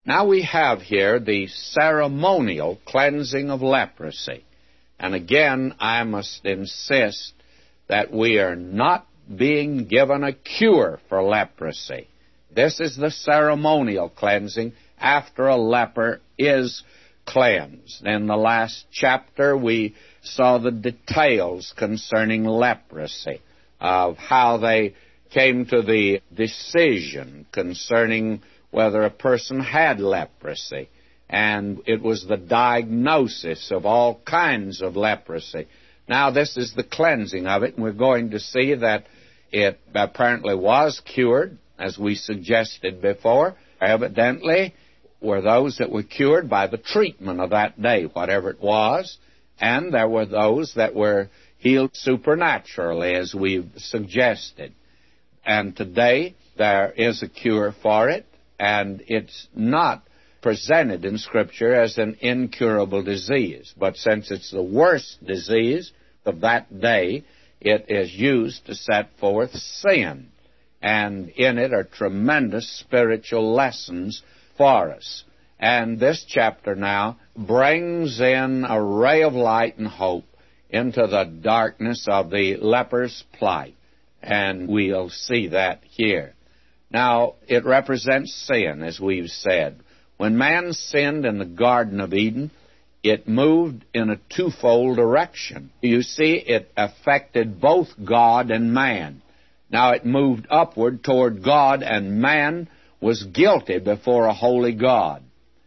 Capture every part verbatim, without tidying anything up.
Now we have here the ceremonial cleansing of leprosy. And again, I must insist that we are not being given a cure for leprosy. This is the ceremonial cleansing after a leper is cleansed. In the last chapter, we saw the details concerning leprosy, of how they came to the decision concerning whether a person had leprosy. And it was the diagnosis of all kinds of leprosy. Now, this is the cleansing of it, and we're going to see that it apparently was cured, as we suggested before. Evidently, were those that were cured by the treatment of that day, whatever it was, and there were those that were healed supernaturally, as we've suggested. And today, there is a cure for it, and it's not presented in Scripture as an incurable disease. But since it's the worst disease of that day, it is used to set forth sin. And in it are tremendous spiritual lessons for us. And this chapter now brings in a ray of light and hope into the darkness of the leper's plight. And we'll see that here. Now, it represents sin, as we've said. When man sinned in the Garden of Eden, it moved in a twofold direction. You see, it affected both God and man. Now, it moved upward toward God, and man was guilty before a holy God.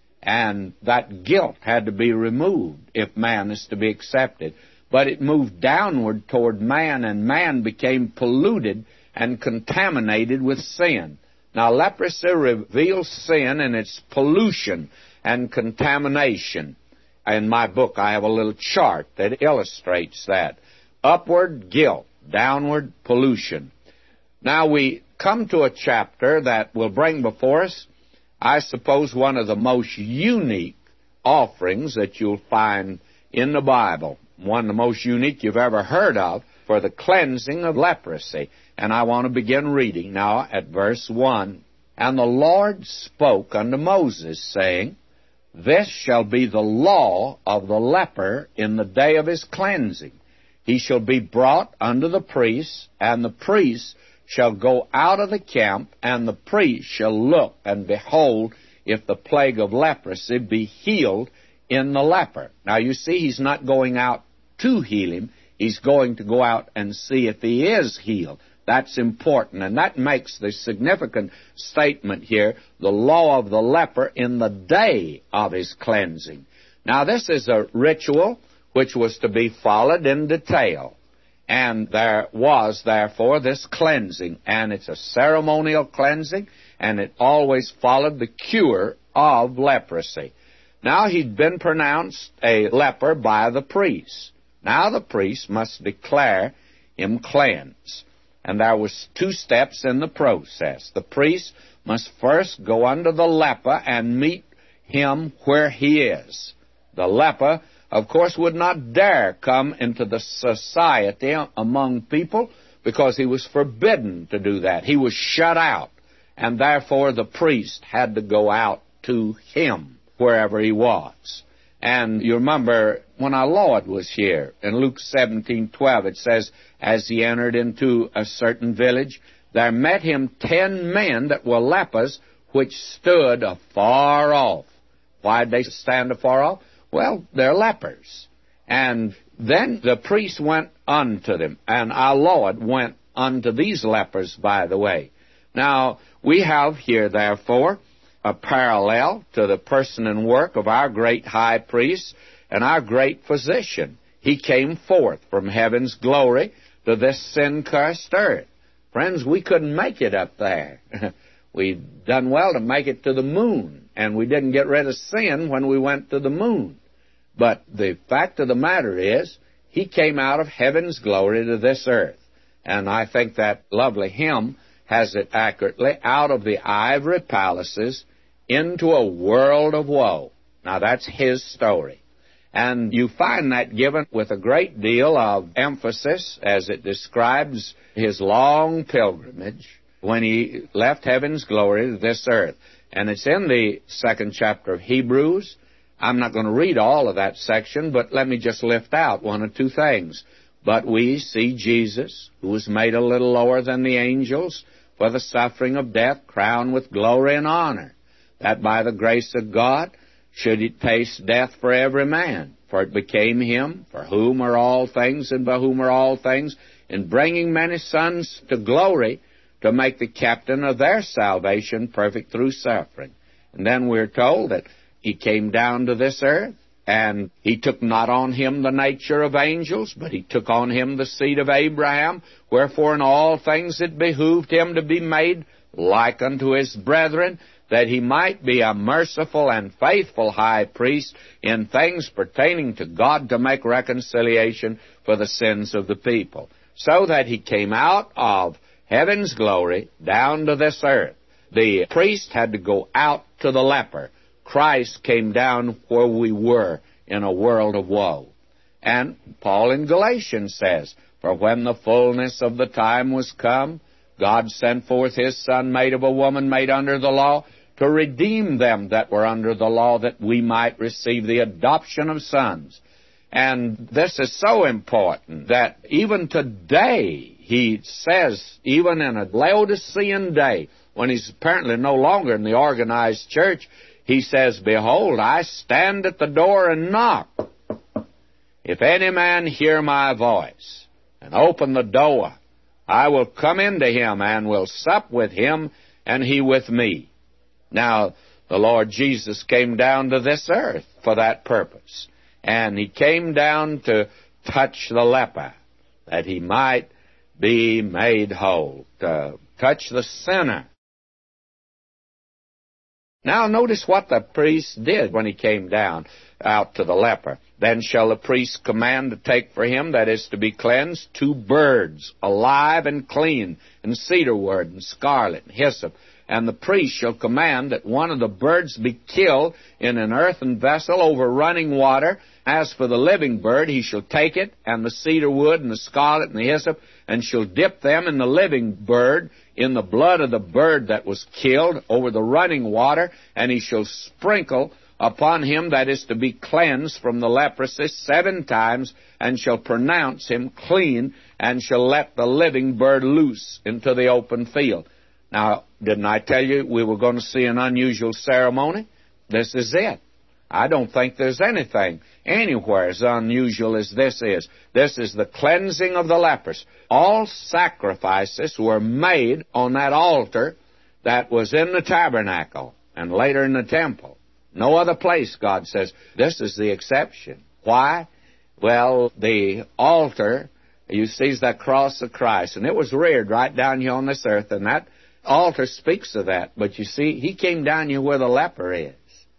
And that guilt had to be removed if man is to be accepted. But it moved downward toward man, and man became polluted and contaminated with sin. Now, leprosy reveals sin and its pollution and contamination. In my book, I have a little chart that illustrates that. Upward, guilt. Downward, pollution. Now, we come to a chapter that will bring before us, I suppose, one of the most unique offerings that you'll find in the Bible. One of the most unique you've ever heard of for the cleansing of leprosy. And I want to begin reading now at verse one. And the Lord spoke unto Moses, saying, This shall be the law of the leper in the day of his cleansing. He shall be brought unto the priest, and the priest shall go out of the camp, and the priest shall look and behold if the plague of leprosy be healed in the leper. Now, you see, he's not going out to heal him. He's going to go out and see if he is healed. That's important, and that makes the significant statement here, the law of the leper in the day of his cleansing. Now, this is a ritual which was to be followed in detail, and there was, therefore, this cleansing, and it's a ceremonial cleansing, and it always followed the cure of leprosy. Now, he'd been pronounced a leper by the priest. Now, the priest must declare him cleansed. And there was two steps in the process. The priest must first go unto the leper and meet him where he is. The leper, of course, would not dare come into the society among people because he was forbidden to do that. He was shut out, and therefore the priest had to go out to him wherever he was. And you remember when our Lord was here, in Luke seventeen twelve, it says, As he entered into a certain village, there met him ten men that were lepers, which stood afar off. Why did they stand afar off? Well, they're lepers. And then the priest went unto them, and our Lord went unto these lepers, by the way. Now, we have here, therefore, a parallel to the person and work of our great high priest and our great physician. He came forth from heaven's glory to this sin-cursed earth. Friends, we couldn't make it up there. We'd done well to make it to the moon, and we didn't get rid of sin when we went to the moon. But the fact of the matter is, he came out of heaven's glory to this earth. And I think that lovely hymn has it accurately, out of the ivory palaces into a world of woe. Now, that's his story. And you find that given with a great deal of emphasis as it describes his long pilgrimage when he left heaven's glory to this earth. And it's in the second chapter of Hebrews. I'm not going to read all of that section, but let me just lift out one or two things. But we see Jesus, who was made a little lower than the angels, for the suffering of death, crowned with glory and honor, that by the grace of God should he taste death for every man. For it became him, for whom are all things, and by whom are all things, in bringing many sons to glory, to make the captain of their salvation perfect through suffering. And then we're told that he came down to this earth, and he took not on him the nature of angels, but he took on him the seed of Abraham. Wherefore in all things it behooved him to be made like unto his brethren, that he might be a merciful and faithful high priest in things pertaining to God, to make reconciliation for the sins of the people. So that he came out of heaven's glory down to this earth. The priest had to go out to the leper. Christ came down where we were, in a world of woe. And Paul in Galatians says, for when the fullness of the time was come, God sent forth his Son, made of a woman, made under the law, to redeem them that were under the law, that we might receive the adoption of sons. And this is so important that even today, he says, even in a Laodicean day, when he's apparently no longer in the organized church, he says, behold, I stand at the door and knock. If any man hear my voice and open the door, I will come into him and will sup with him and he with me. Now, the Lord Jesus came down to this earth for that purpose. And he came down to touch the leper, that he might be made whole, to touch the sinner. Now notice what the priest did when he came down out to the leper. Then shall the priest command to take for him that is to be cleansed two birds, alive and clean, and cedarwood, and scarlet, and hyssop. And the priest shall command that one of the birds be killed in an earthen vessel over running water. As for the living bird, he shall take it, and the cedar wood, and the scarlet, and the hyssop, and shall dip them in the living bird, in the blood of the bird that was killed, over the running water, and he shall sprinkle upon him that is to be cleansed from the leprosy seven times, and shall pronounce him clean, and shall let the living bird loose into the open field. Now, didn't I tell you we were going to see an unusual ceremony? This is it. I don't think there's anything anywhere as unusual as this is. This is the cleansing of the lepers. All sacrifices were made on that altar that was in the tabernacle and later in the temple. No other place, God says. This is the exception. Why? Well, the altar, you see, is that cross of Christ, and it was reared right down here on this earth, and that altar speaks of that. But you see, he came down here where the leper is.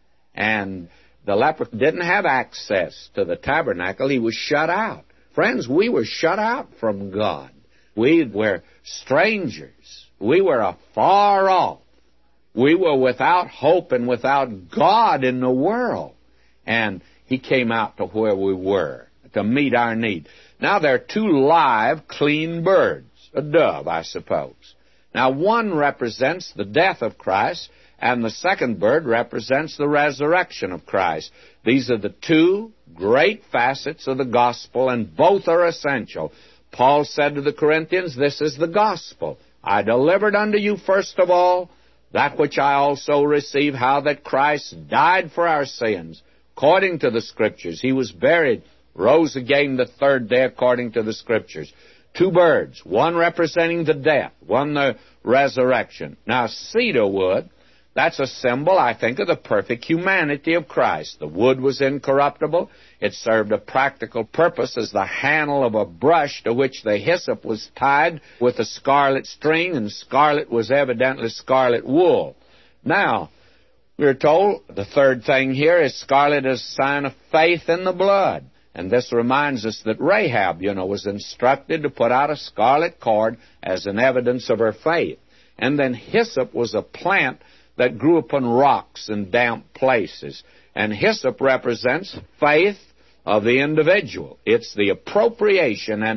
And the leper didn't have access to the tabernacle. He was shut out. Friends, we were shut out from God. We were strangers. We were afar off. We were without hope and without God in the world. And he came out to where we were to meet our need. Now, there are two live, clean birds, a dove, I suppose. Now, one represents the death of Christ, and the second bird represents the resurrection of Christ. These are the two great facets of the gospel, and both are essential. Paul said to the Corinthians, this is the gospel. I delivered unto you first of all that which I also received, how that Christ died for our sins, according to the Scriptures. He was buried, rose again the third day, according to the Scriptures. Two birds, one representing the death, one the resurrection. Now, cedar wood, that's a symbol, I think, of the perfect humanity of Christ. The wood was incorruptible. It served a practical purpose as the handle of a brush to which the hyssop was tied with a scarlet string, and scarlet was evidently scarlet wool. Now, we're told the third thing here is scarlet is a sign of faith in the blood. And this reminds us that Rahab, you know, was instructed to put out a scarlet cord as an evidence of her faith. And then hyssop was a plant that grew upon rocks and damp places. And hyssop represents faith of the individual. It's the appropriation and the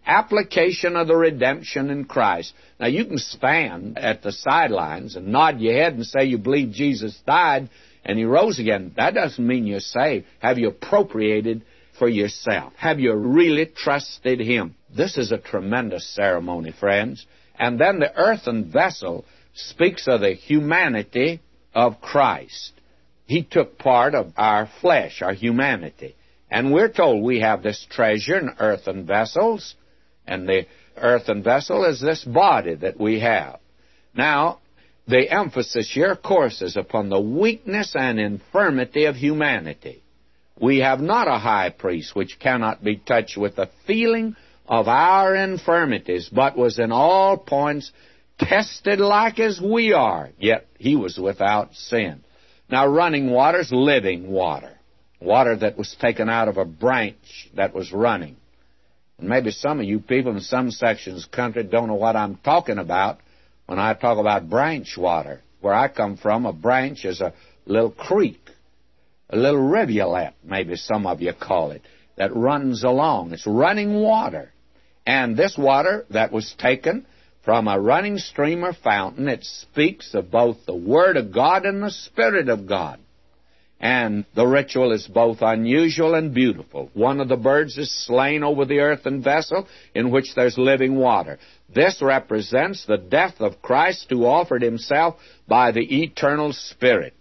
application of the redemption in Christ. Now, you can stand at the sidelines and nod your head and say you believe Jesus died and He rose again. That doesn't mean you're saved. Have you appropriated for yourself? Have you really trusted Him? This is a tremendous ceremony, friends. And then the earthen vessel speaks of the humanity of Christ. He took part of our flesh, our humanity. And we're told we have this treasure in earthen vessels, and the earthen vessel is this body that we have. Now, the emphasis here, of course, is upon the weakness and infirmity of humanity. We have not a high priest which cannot be touched with the feeling of our infirmities, but was in all points tested like as we are, yet He was without sin. Now, running water is living water, water that was taken out of a branch that was running. And maybe some of you people in some sections of the country don't know what I'm talking about when I talk about branch water. Where I come from, a branch is a little creek, a little rivulet, maybe some of you call it, that runs along. It's running water. And this water that was taken from a running stream or fountain, it speaks of both the Word of God and the Spirit of God. And the ritual is both unusual and beautiful. One of the birds is slain over the earthen vessel in which there's living water. This represents the death of Christ who offered Himself by the eternal Spirit.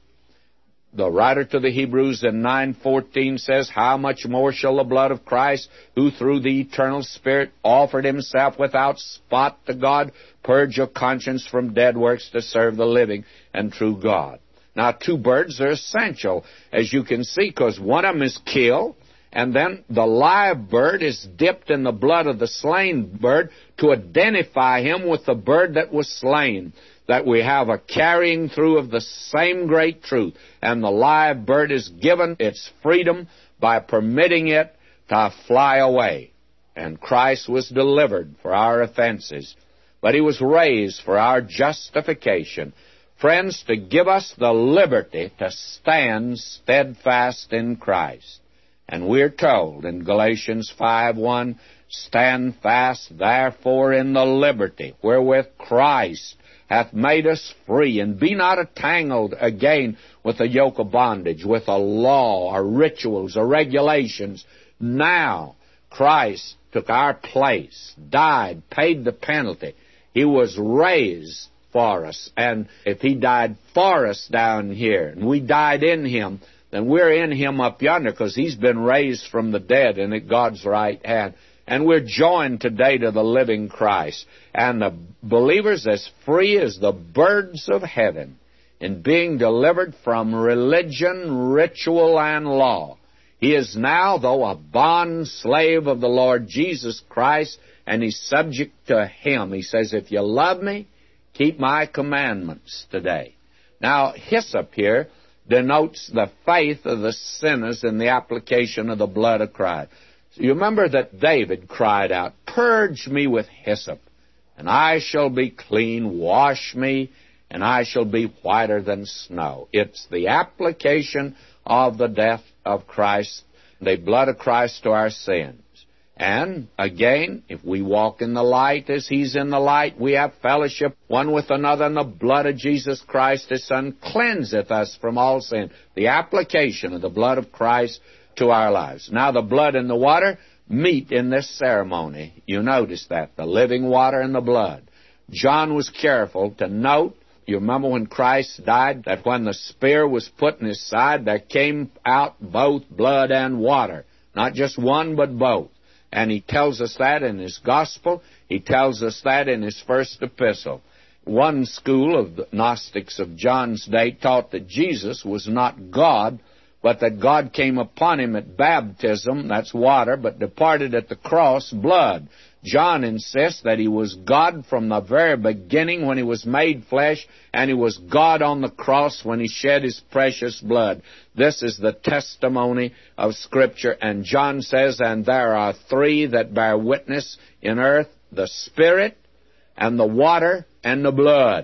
The writer to the Hebrews in nine fourteen says, "How much more shall the blood of Christ, who through the eternal Spirit offered Himself without spot to God, purge your conscience from dead works to serve the living and true God." Now, two birds are essential, as you can see, because one of them is killed, and then the live bird is dipped in the blood of the slain bird to identify him with the bird that was slain, that we have a carrying through of the same great truth. And the live bird is given its freedom by permitting it to fly away. And Christ was delivered for our offenses, but He was raised for our justification. Friends, to give us the liberty to stand steadfast in Christ. And we're told in Galatians five one, "Stand fast, therefore, in the liberty wherewith Christ hath made us free, and be not entangled again with the yoke of bondage, with a law, or rituals, or regulations." Now, Christ took our place, died, paid the penalty. He was raised for us. And if He died for us down here, and we died in Him, then we're in Him up yonder, because He's been raised from the dead and at God's right hand. And we're joined today to the living Christ. And the believers as free as the birds of heaven in being delivered from religion, ritual, and law. He is now, though, a bond slave of the Lord Jesus Christ, and he's subject to Him. He says, "If you love me, keep my commandments today." Now, hyssop here denotes the faith of the sinners in the application of the blood of Christ. So you remember that David cried out, "Purge me with hyssop, and I shall be clean. Wash me, and I shall be whiter than snow." It's the application of the death of Christ, the blood of Christ to our sins. And, again, if we walk in the light as He's in the light, we have fellowship one with another, and the blood of Jesus Christ, His Son, cleanseth us from all sin. The application of the blood of Christ to our lives. Now, the blood and the water meet in this ceremony. You notice that, the living water and the blood. John was careful to note, you remember when Christ died, that when the spear was put in His side, there came out both blood and water. Not just one, but both. And He tells us that in His gospel. He tells us that in His first epistle. One school of the Gnostics of John's day taught that Jesus was not God, but that God came upon Him at baptism, that's water, but departed at the cross, blood. John insists that He was God from the very beginning when He was made flesh, and He was God on the cross when He shed His precious blood. This is the testimony of Scripture. And John says, "And there are three that bear witness in earth, the Spirit, and the water, and the blood."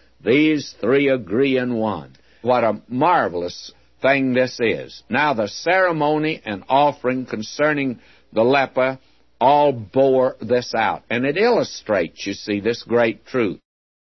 These three agree in one. What a marvelous thing this is. Now, the ceremony and offering concerning the leper all bore this out. And it illustrates, you see, this great truth.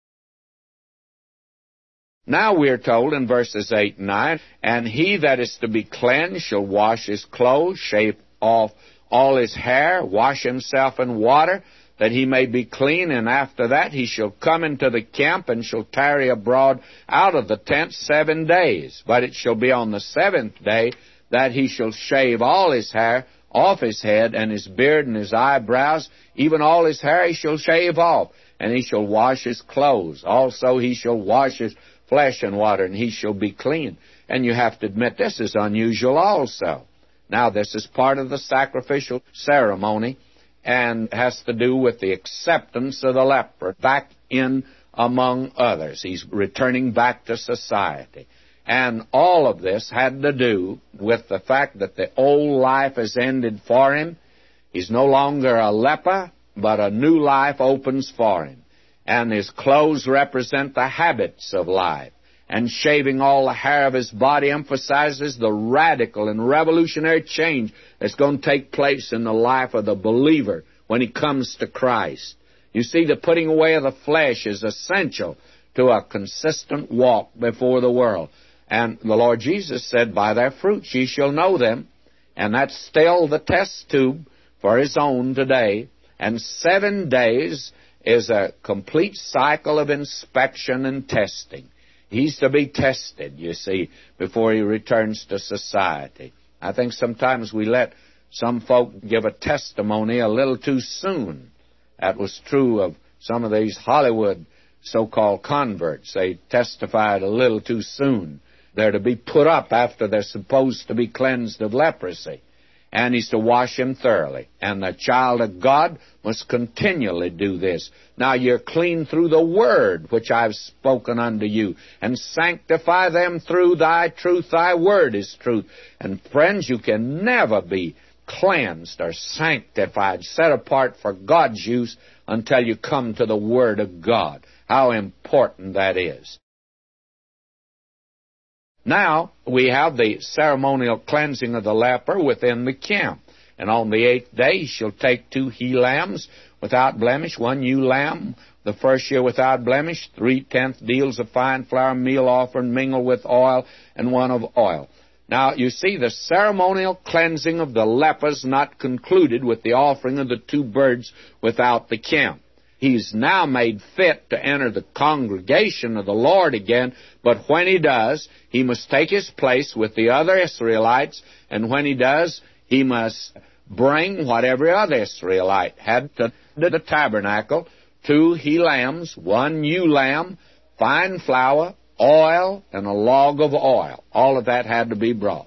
Now we are told in verses eight and nine, and he that is to be cleansed shall wash his clothes, shave off all his hair, wash himself in water, that he may be clean, and after that he shall come into the camp, and shall tarry abroad out of the tent seven days. But it shall be on the seventh day that he shall shave all his hair off his head, and his beard and his eyebrows, even all his hair he shall shave off, and he shall wash his clothes. Also he shall wash his flesh in water, and he shall be clean. And you have to admit this is unusual also. Now this is part of the sacrificial ceremony, and has to do with the acceptance of the leper back in among others. He's returning back to society. And all of this had to do with the fact that the old life has ended for him. He's no longer a leper, but a new life opens for him. And his clothes represent the habits of life. And shaving all the hair of his body emphasizes the radical and revolutionary change that's going to take place in the life of the believer when he comes to Christ. You see, the putting away of the flesh is essential to a consistent walk before the world. And the Lord Jesus said, by their fruits ye shall know them. And that's still the test tube for his own today. And seven days is a complete cycle of inspection and testing. He's to be tested, you see, before he returns to society. I think sometimes we let some folk give a testimony a little too soon. That was true of some of these Hollywood so-called converts. They testified a little too soon. They're to be put up after they're supposed to be cleansed of leprosy. And he's to wash him thoroughly. And the child of God must continually do this. Now you're clean through the word which I've spoken unto you, and sanctify them through thy truth. Thy word is truth. And friends, you can never be cleansed or sanctified, set apart for God's use, until you come to the Word of God. How important that is. Now, we have the ceremonial cleansing of the leper within the camp. And on the eighth day, he shall take two he-lambs without blemish, one ewe lamb, the first year without blemish, three-tenth deals of fine flour meal offering mingled with oil, and one of oil. Now, you see, the ceremonial cleansing of the lepers not concluded with the offering of the two birds without the camp. He's now made fit to enter the congregation of the Lord again, but when he does, he must take his place with the other Israelites, and when he does, he must bring what every other Israelite had to the tabernacle, two he-lambs, one ewe lamb, fine flour, oil, and a log of oil. All of that had to be brought.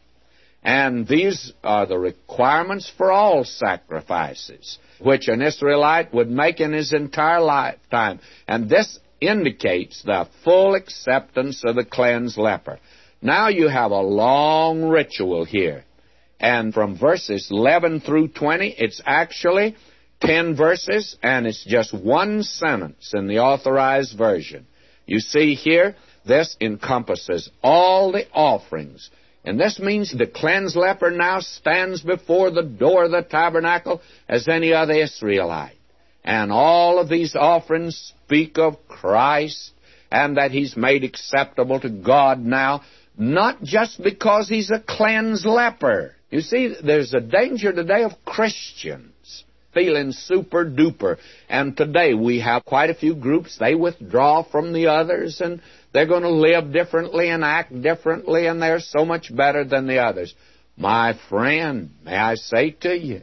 And these are the requirements for all sacrifices, which an Israelite would make in his entire lifetime. And this indicates the full acceptance of the cleansed leper. Now you have a long ritual here. And from verses eleven through twenty, it's actually ten verses, and it's just one sentence in the Authorized Version. You see here, this encompasses all the offerings. And this means the cleansed leper now stands before the door of the tabernacle as any other Israelite. And all of these offerings speak of Christ, and that he's made acceptable to God now, not just because he's a cleansed leper. You see, there's a danger today of Christians feeling super duper. And today we have quite a few groups. They withdraw from the others, and they're going to live differently and act differently, and they're so much better than the others. My friend, may I say to you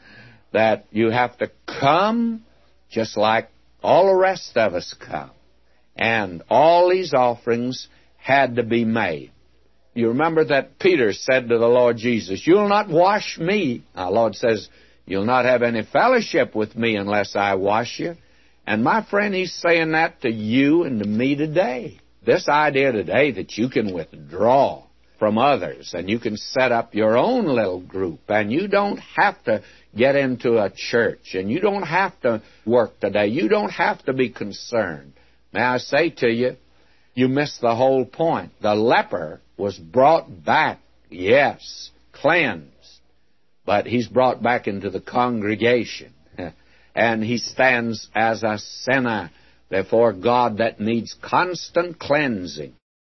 that you have to come just like all the rest of us come. And all these offerings had to be made. You remember that Peter said to the Lord Jesus, "You'll not wash me." Now, the Lord says, "You'll not have any fellowship with me unless I wash you." And my friend, he's saying that to you and to me today. This idea today that you can withdraw from others and you can set up your own little group, and you don't have to get into a church, and you don't have to work today. You don't have to be concerned. May I say to you, you missed the whole point. The leper was brought back, yes, cleansed, but he's brought back into the congregation. and he stands as a sinner before God that needs constant cleansing.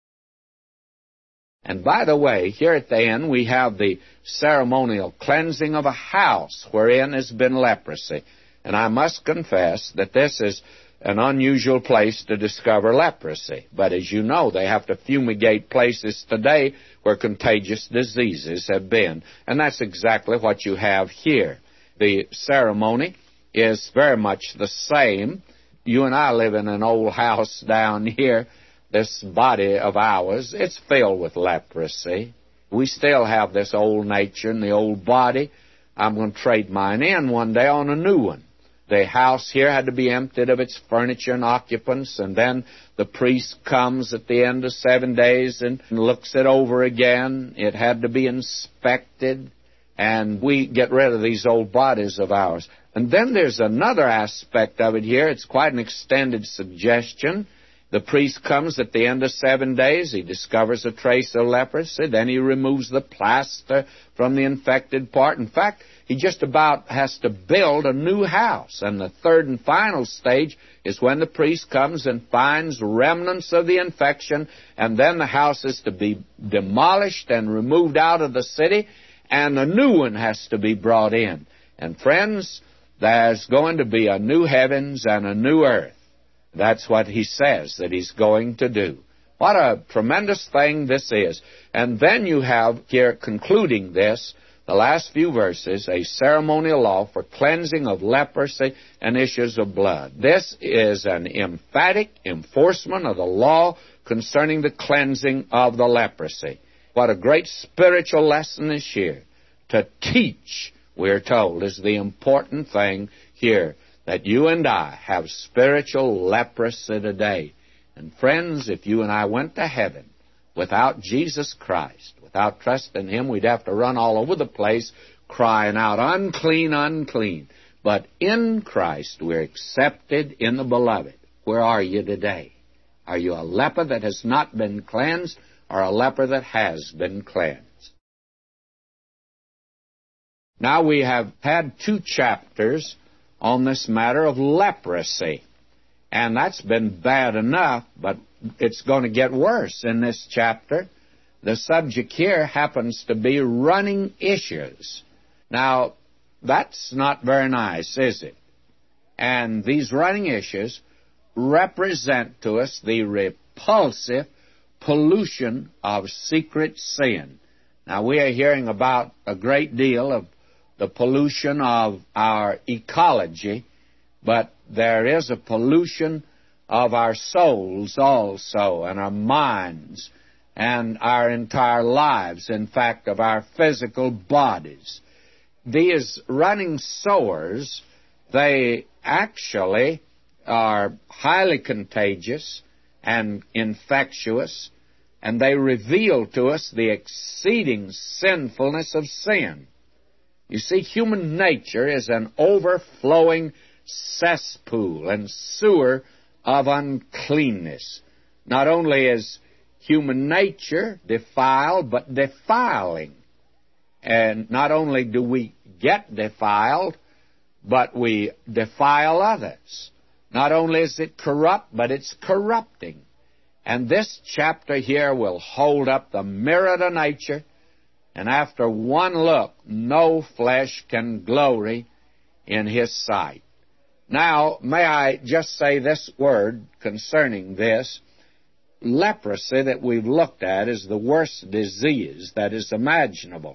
And by the way, here at the end we have the ceremonial cleansing of a house wherein has been leprosy. And I must confess that this is an unusual place to discover leprosy. But as you know, they have to fumigate places today where contagious diseases have been. And that's exactly what you have here. The ceremony is very much the same. You and I live in an old house down here. This body of ours, it's filled with leprosy. We still have this old nature and the old body. I'm going to trade mine in one day on a new one. The house here had to be emptied of its furniture and occupants, and then the priest comes at the end of seven days and looks it over again. It had to be inspected, and we get rid of these old bodies of ours. And then there's another aspect of it here. It's quite an extended suggestion. The priest comes at the end of seven days. He discovers a trace of leprosy. Then he removes the plaster from the infected part. In fact, he just about has to build a new house. And the third and final stage is when the priest comes and finds remnants of the infection, and then the house is to be demolished and removed out of the city, and a new one has to be brought in. And friends, there's going to be a new heavens and a new earth. That's what he says that he's going to do. What a tremendous thing this is. And then you have here, concluding this, the last few verses, a ceremonial law for cleansing of leprosy and issues of blood. This is an emphatic enforcement of the law concerning the cleansing of the leprosy. What a great spiritual lesson is here. To teach, we're told, is the important thing here, that you and I have spiritual leprosy today. And friends, if you and I went to heaven without Jesus Christ, without trust in Him, we'd have to run all over the place crying out, unclean, unclean. But in Christ, we're accepted in the Beloved. Where are you today? Are you a leper that has not been cleansed, or a leper that has been cleansed? Now we have had two chapters on this matter of leprosy. And that's been bad enough, but it's going to get worse in this chapter. The subject here happens to be running issues. Now, that's not very nice, is it? And these running issues represent to us the repulsive pollution of secret sin. Now, we are hearing about a great deal of the pollution of our ecology, but there is a pollution of our souls also, and our minds, and our entire lives, in fact, of our physical bodies. These running sores, they actually are highly contagious and infectious, and they reveal to us the exceeding sinfulness of sin. You see, human nature is an overflowing cesspool and sewer of uncleanness. Not only is human nature defiled, but defiling. And not only do we get defiled, but we defile others. Not only is it corrupt, but it's corrupting. And this chapter here will hold up the mirror to nature, and after one look, no flesh can glory in His sight. Now, may I just say this word concerning this. Leprosy that we've looked at is the worst disease that is imaginable.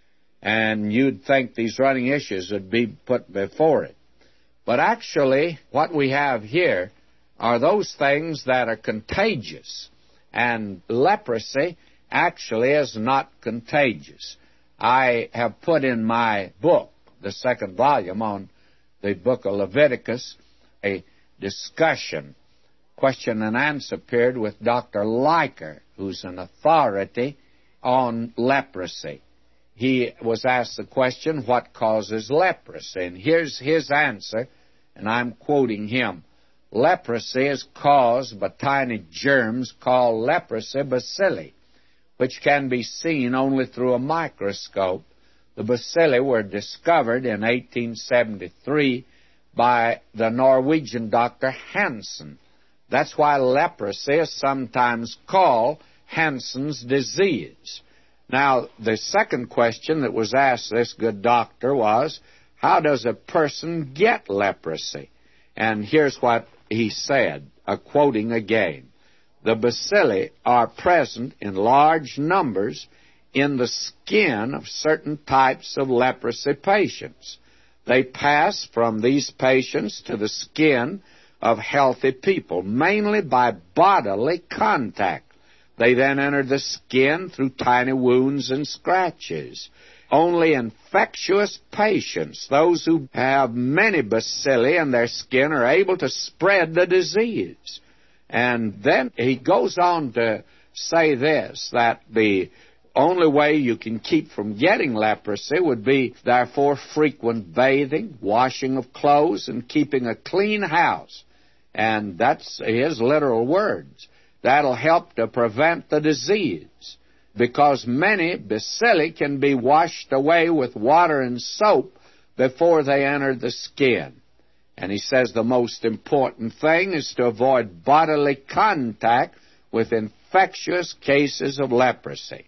And you'd think these running issues would be put before it. But actually, what we have here are those things that are contagious. And leprosy actually is not contagious. I have put in my book, the second volume on the book of Leviticus, a discussion, question and answer period with Doctor Leiker, who's an authority on leprosy. He was asked the question, what causes leprosy? And here's his answer, and I'm quoting him. Leprosy is caused by tiny germs called leprosy bacilli, which can be seen only through a microscope. The bacilli were discovered in eighteen seventy-three by the Norwegian doctor Hansen. That's why leprosy is sometimes called Hansen's disease. Now, the second question that was asked this good doctor was, how does a person get leprosy? And here's what he said, uh, quoting again. The bacilli are present in large numbers in the skin of certain types of leprosy patients. They pass from these patients to the skin of healthy people, mainly by bodily contact. They then enter the skin through tiny wounds and scratches. Only infectious patients, those who have many bacilli in their skin, are able to spread the disease. And then he goes on to say this, that the only way you can keep from getting leprosy would be, therefore, frequent bathing, washing of clothes, and keeping a clean house. And that's his literal words. That'll help to prevent the disease, because many bacilli can be washed away with water and soap before they enter the skin. And he says the most important thing is to avoid bodily contact with infectious cases of leprosy.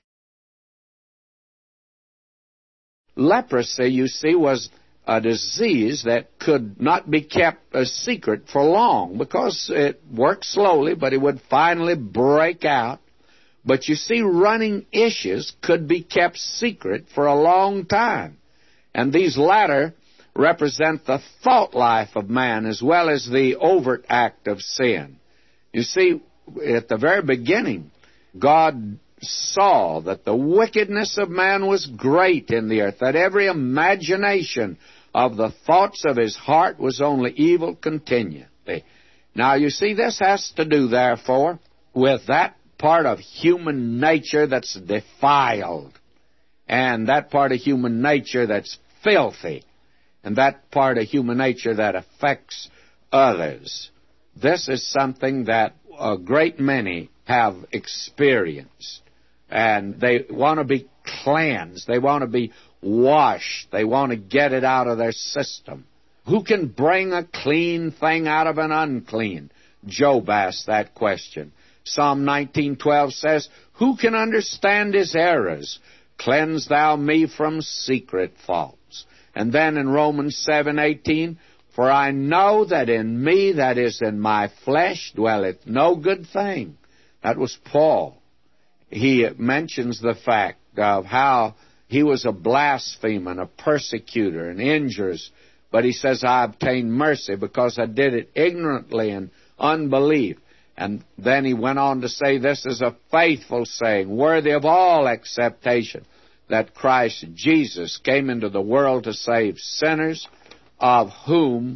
Leprosy, you see, was a disease that could not be kept a secret for long, because it worked slowly, but it would finally break out. But you see, running issues could be kept secret for a long time. And these latter represent the thought life of man as well as the overt act of sin. You see, at the very beginning, God saw that the wickedness of man was great in the earth, that every imagination of the thoughts of his heart was only evil continually. Now, you see, this has to do, therefore, with that part of human nature that's defiled, and that part of human nature that's filthy, and that part of human nature that affects others. This is something that a great many have experienced, and they want to be cleansed. They want to be washed. They want to get it out of their system. Who can bring a clean thing out of an unclean? Job asked that question. Psalm nineteen twelve says, who can understand his errors? Cleanse thou me from secret faults. And then in Romans seven eighteen, for I know that in me, that is in my flesh, dwelleth no good thing. That was Paul. He mentions the fact of how he was a blasphemer, and a persecutor, and injurious. But he says, I obtained mercy because I did it ignorantly and unbelief. And then he went on to say, this is a faithful saying, worthy of all acceptation, that Christ Jesus came into the world to save sinners, of whom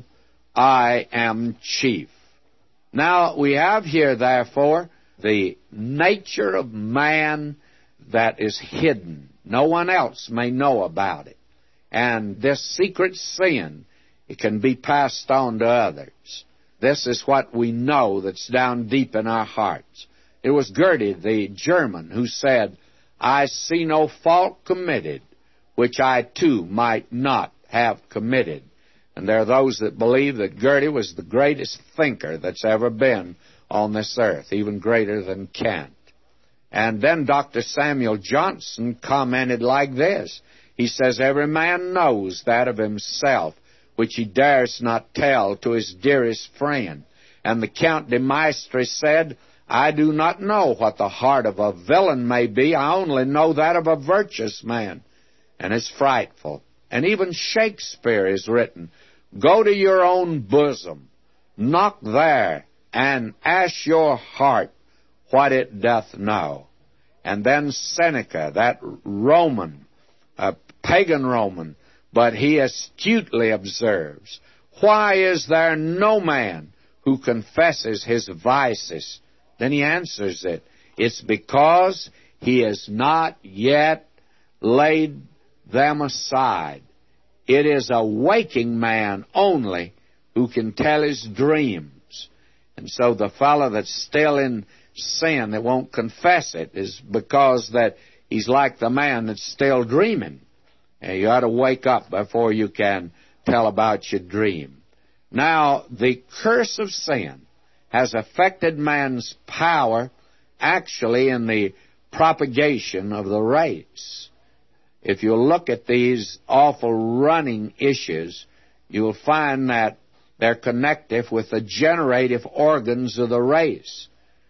I am chief. Now, we have here, therefore, the nature of man that is hidden. No one else may know about it. And this secret sin, it can be passed on to others. This is what we know that's down deep in our hearts. It was Goethe, the German, who said, I see no fault committed, which I too might not have committed. And there are those that believe that Goethe was the greatest thinker that's ever been on this earth, even greater than Kant. And then Doctor Samuel Johnson commented like this. He says, every man knows that of himself which he dares not tell to his dearest friend. And the Count de Maistre said, I do not know what the heart of a villain may be. I only know that of a virtuous man. And it's frightful. And even Shakespeare is written, go to your own bosom, knock there, and ask your heart what it doth know. And then Seneca, that Roman, a pagan Roman, but he astutely observes, why is there no man who confesses his vices? Then he answers it, it's because he has not yet laid them aside. It is a waking man only who can tell his dreams. And so the fellow that's still in sin, that won't confess it, is because that he's like the man that's still dreaming. And you ought to wake up before you can tell about your dream. Now, the curse of sin has affected man's power actually in the propagation of the race. If you look at these awful running issues, you'll find that they're connective with the generative organs of the race.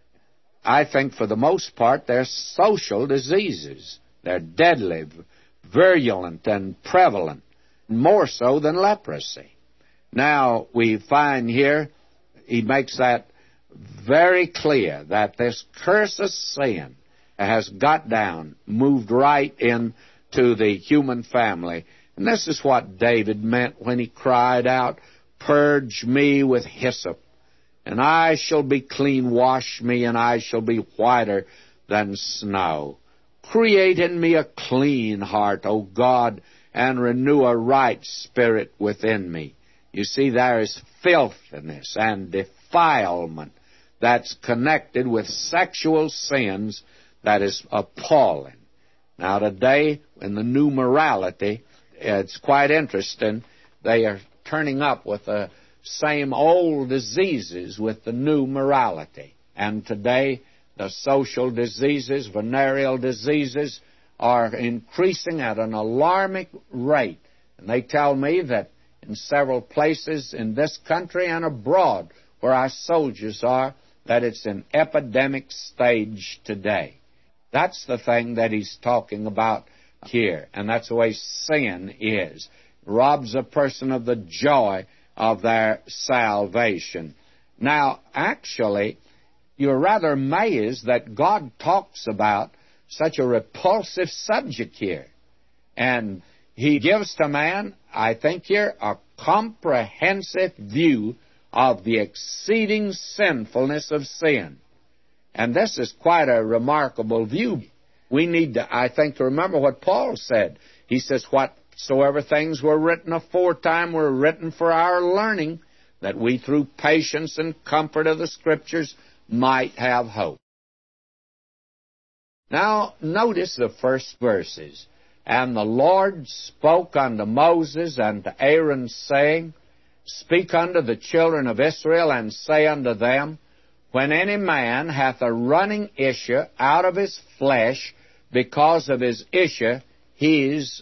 I think for the most part they're social diseases. They're deadly, virulent, and prevalent, more so than leprosy. Now, we find here, he makes that very clear, that this curse of sin has got down, moved right into the human family. And this is what David meant when he cried out, "Purge me with hyssop, and I shall be clean. Wash me, and I shall be whiter than snow. Create in me a clean heart, O God, and renew a right spirit within me." You see, there is filthiness and defilement that's connected with sexual sins that is appalling. Now, today, in the new morality, it's quite interesting. They are turning up with the same old diseases with the new morality. And today, the social diseases, venereal diseases, are increasing at an alarming rate. And they tell me that in several places in this country and abroad where our soldiers are, that it's in epidemic stage today. That's the thing that he's talking about here, and that's the way sin is. It robs a person of the joy of their salvation. Now, actually, you're rather amazed that God talks about such a repulsive subject here. And he gives to man, I think here, a comprehensive view of the exceeding sinfulness of sin. And this is quite a remarkable view. We need to, I think, to remember what Paul said. He says, "Whatsoever things were written aforetime were written for our learning, that we through patience and comfort of the Scriptures might have hope." Now, notice the first verses. "And the Lord spoke unto Moses and to Aaron, saying, Speak unto the children of Israel, and say unto them, When any man hath a running issue out of his flesh, because of his issue, he is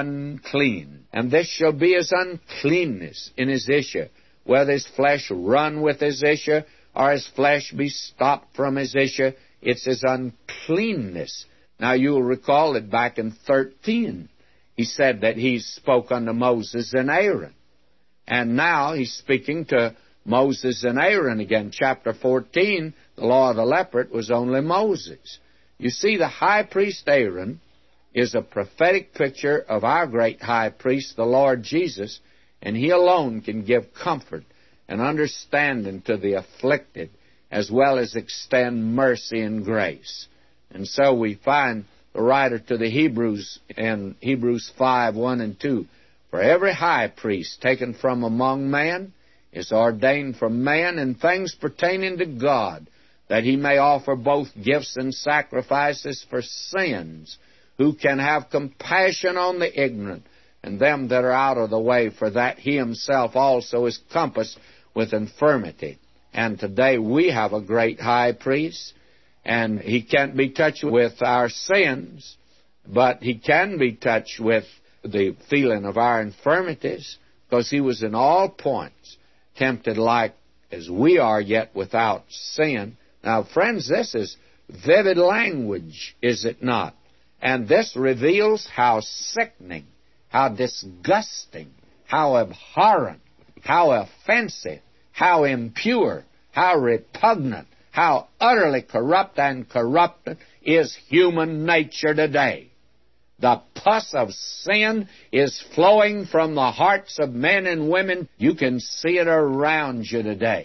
unclean. And this shall be his uncleanness in his issue, whether his flesh run with his issue, or his flesh be stopped from his issue, it's his uncleanness." Now, you'll recall that back in thirteen, he said that he spoke unto Moses and Aaron. And now he's speaking to Moses and Aaron again. Chapter fourteen, the law of the leopard, was only Moses. You see, the high priest Aaron is a prophetic picture of our great high priest, the Lord Jesus, and he alone can give comfort and understanding to the afflicted, as well as extend mercy and grace. And so we find the writer to the Hebrews in Hebrews five, one and two, "For every high priest taken from among men is ordained from man in things pertaining to God, that he may offer both gifts and sacrifices for sins, who can have compassion on the ignorant and them that are out of the way, for that he himself also is compassed with infirmity." And today we have a great high priest, and he can't be touched with our sins, but he can be touched with the feeling of our infirmities, because he was in all points tempted like as we are, yet without sin. Now, friends, this is vivid language, is it not? And this reveals how sickening, how disgusting, how abhorrent, how offensive, how impure, how repugnant, how utterly corrupt and corrupted is human nature today. The pus of sin is flowing from the hearts of men and women. You can see it around you today.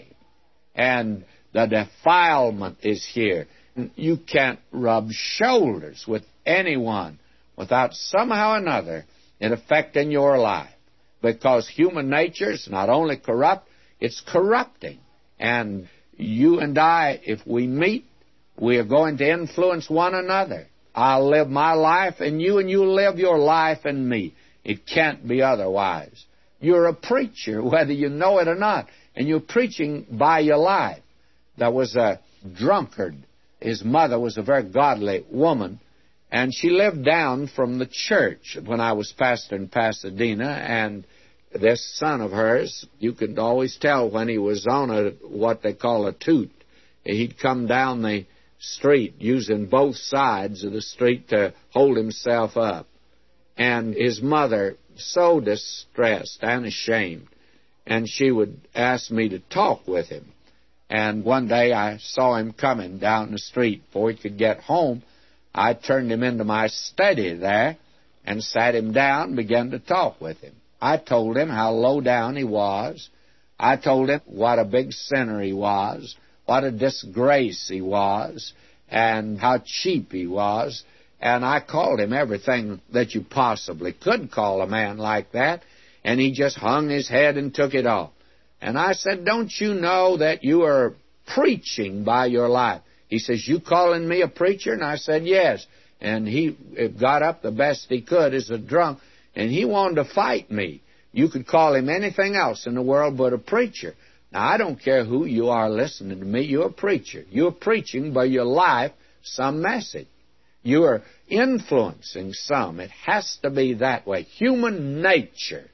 And the defilement is here. You can't rub shoulders with anyone without somehow or another it affecting your life. Because human nature is not only corrupt, it's corrupting. And you and I, if we meet, we are going to influence one another. I'll live my life in you, and you'll live your life in me. It can't be otherwise. You're a preacher, whether you know it or not, and you're preaching by your life. There was a drunkard. His mother was a very godly woman, and she lived down from the church when I was pastor in Pasadena, and this son of hers, you could always tell when he was on a what they call a toot. He'd come down the street using both sides of the street to hold himself up. And his mother, so distressed and ashamed, and she would ask me to talk with him. And one day I saw him coming down the street. Before he could get home, I turned him into my study there and sat him down and began to talk with him. I told him how low down he was. I told him what a big sinner he was, what a disgrace he was, and how cheap he was. And I called him everything that you possibly could call a man like that, and he just hung his head and took it off. And I said, don't you know that you are preaching by your life? He says, you calling me a preacher? And I said, yes. And he got up the best he could as a drunk, and he wanted to fight me. You could call him anything else in the world but a preacher. Now, I don't care who you are listening to me. You're a preacher. You're preaching by your life some message. You are influencing some. It has to be that way. Human nature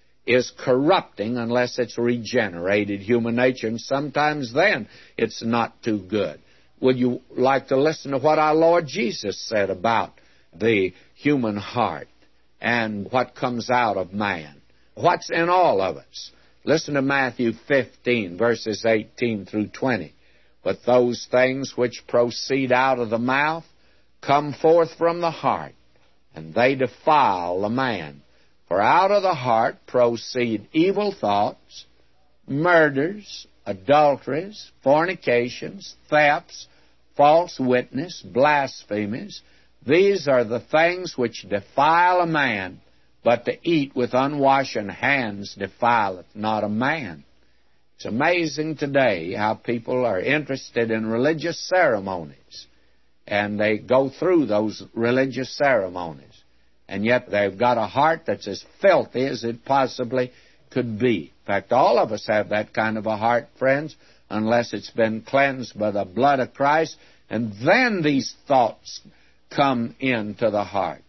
is corrupting unless it's regenerated human nature, and sometimes then it's not too good. Would you like to listen to what our Lord Jesus said about the human heart and what comes out of man? What's in all of us? Listen to Matthew fifteen, verses eighteen through twenty. But those things which proceed out of the mouth come forth from the heart, and they defile the man. For out of the heart proceed evil thoughts, murders, adulteries, fornications, thefts, false witness, blasphemies. These are the things which defile a man, but to eat with unwashen hands defileth not a man. It's amazing today how people are interested in religious ceremonies, and they go through those religious ceremonies, and yet they've got a heart that's as filthy as it possibly could be. In fact, all of us have that kind of a heart, friends, unless it's been cleansed by the blood of Christ, and then these thoughts come into the heart.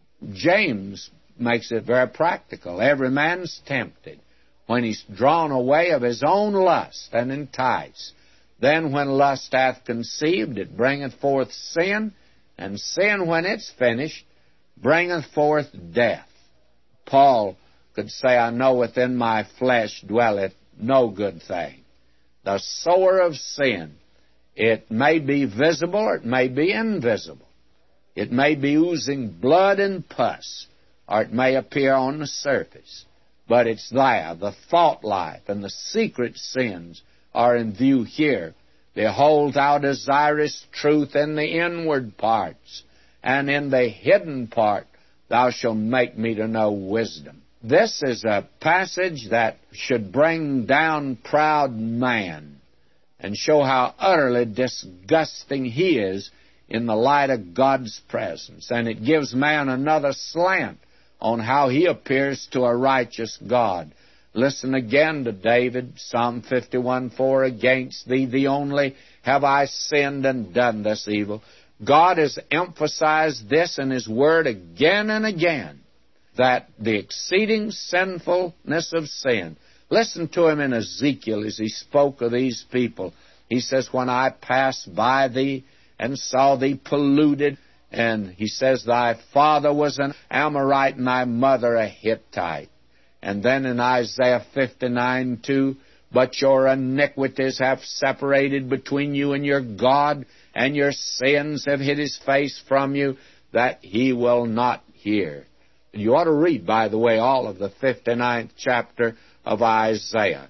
James makes it very practical. Every man's tempted when he's drawn away of his own lust and enticed. Then when lust hath conceived, it bringeth forth sin, and sin, when it's finished, bringeth forth death. Paul could say, I know within my flesh dwelleth no good thing. The sower of sin, it may be visible or it may be invisible. It may be oozing blood and pus, or it may appear on the surface. But it's there. The thought life and the secret sins are in view here. Behold, thou desirest truth in the inward parts, and in the hidden part thou shalt make me to know wisdom. This is a passage that should bring down proud man and show how utterly disgusting he is in the light of God's presence. And it gives man another slant on how he appears to a righteous God. Listen again to David, Psalm fifty-one four, against thee, thee only, have I sinned and done this evil. God has emphasized this in His Word again and again, that the exceeding sinfulness of sin. Listen to Him in Ezekiel as He spoke of these people. He says, when I passed by thee and saw thee polluted, and He says, thy father was an Amorite and thy mother a Hittite. And then in Isaiah fifty-nine two, but your iniquities have separated between you and your God, and your sins have hid His face from you, that He will not hear. You ought to read, by the way, all of the fifty-ninth chapter of Isaiah.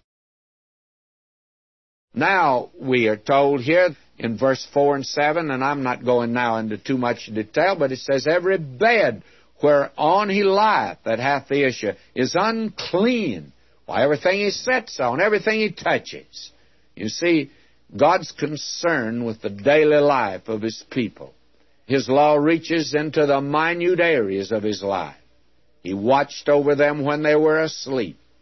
Now, we are told here in verse four and seven, and I'm not going now into too much detail, but it says, every bed whereon he lieth that hath the issue is unclean. Why, everything he sits on, everything he touches. You see, God's concerned with the daily life of His people. His law reaches into the minute areas of His life. He watched over them when they were asleep.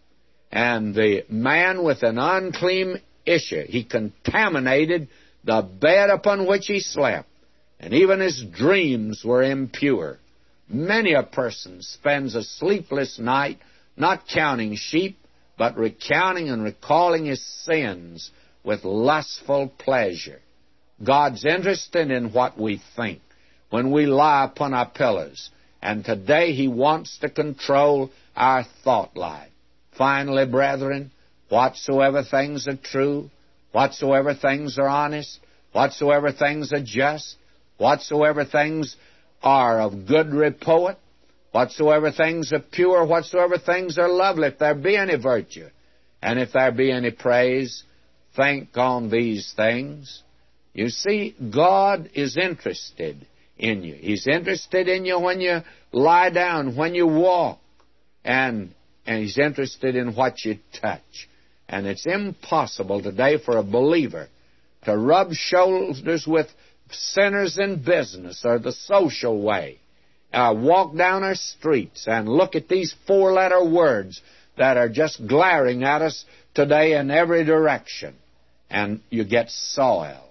And the man with an unclean issue, he contaminated the bed upon which he slept, and even his dreams were impure. Many a person spends a sleepless night not counting sheep, but recounting and recalling his sins with lustful pleasure. God's interested in what we think when we lie upon our pillows, and today He wants to control our thought life. Finally, brethren, whatsoever things are true, whatsoever things are honest, whatsoever things are just, whatsoever things are of good report, whatsoever things are pure, whatsoever things are lovely, if there be any virtue, and if there be any praise, think on these things. You see, God is interested in you. He's interested in you when you lie down, when you walk, and, and He's interested in what you touch. And it's impossible today for a believer to rub shoulders with sinners in business or the social way, uh, walk down our streets and look at these four-letter words that are just glaring at us today in every direction, and you get soiled.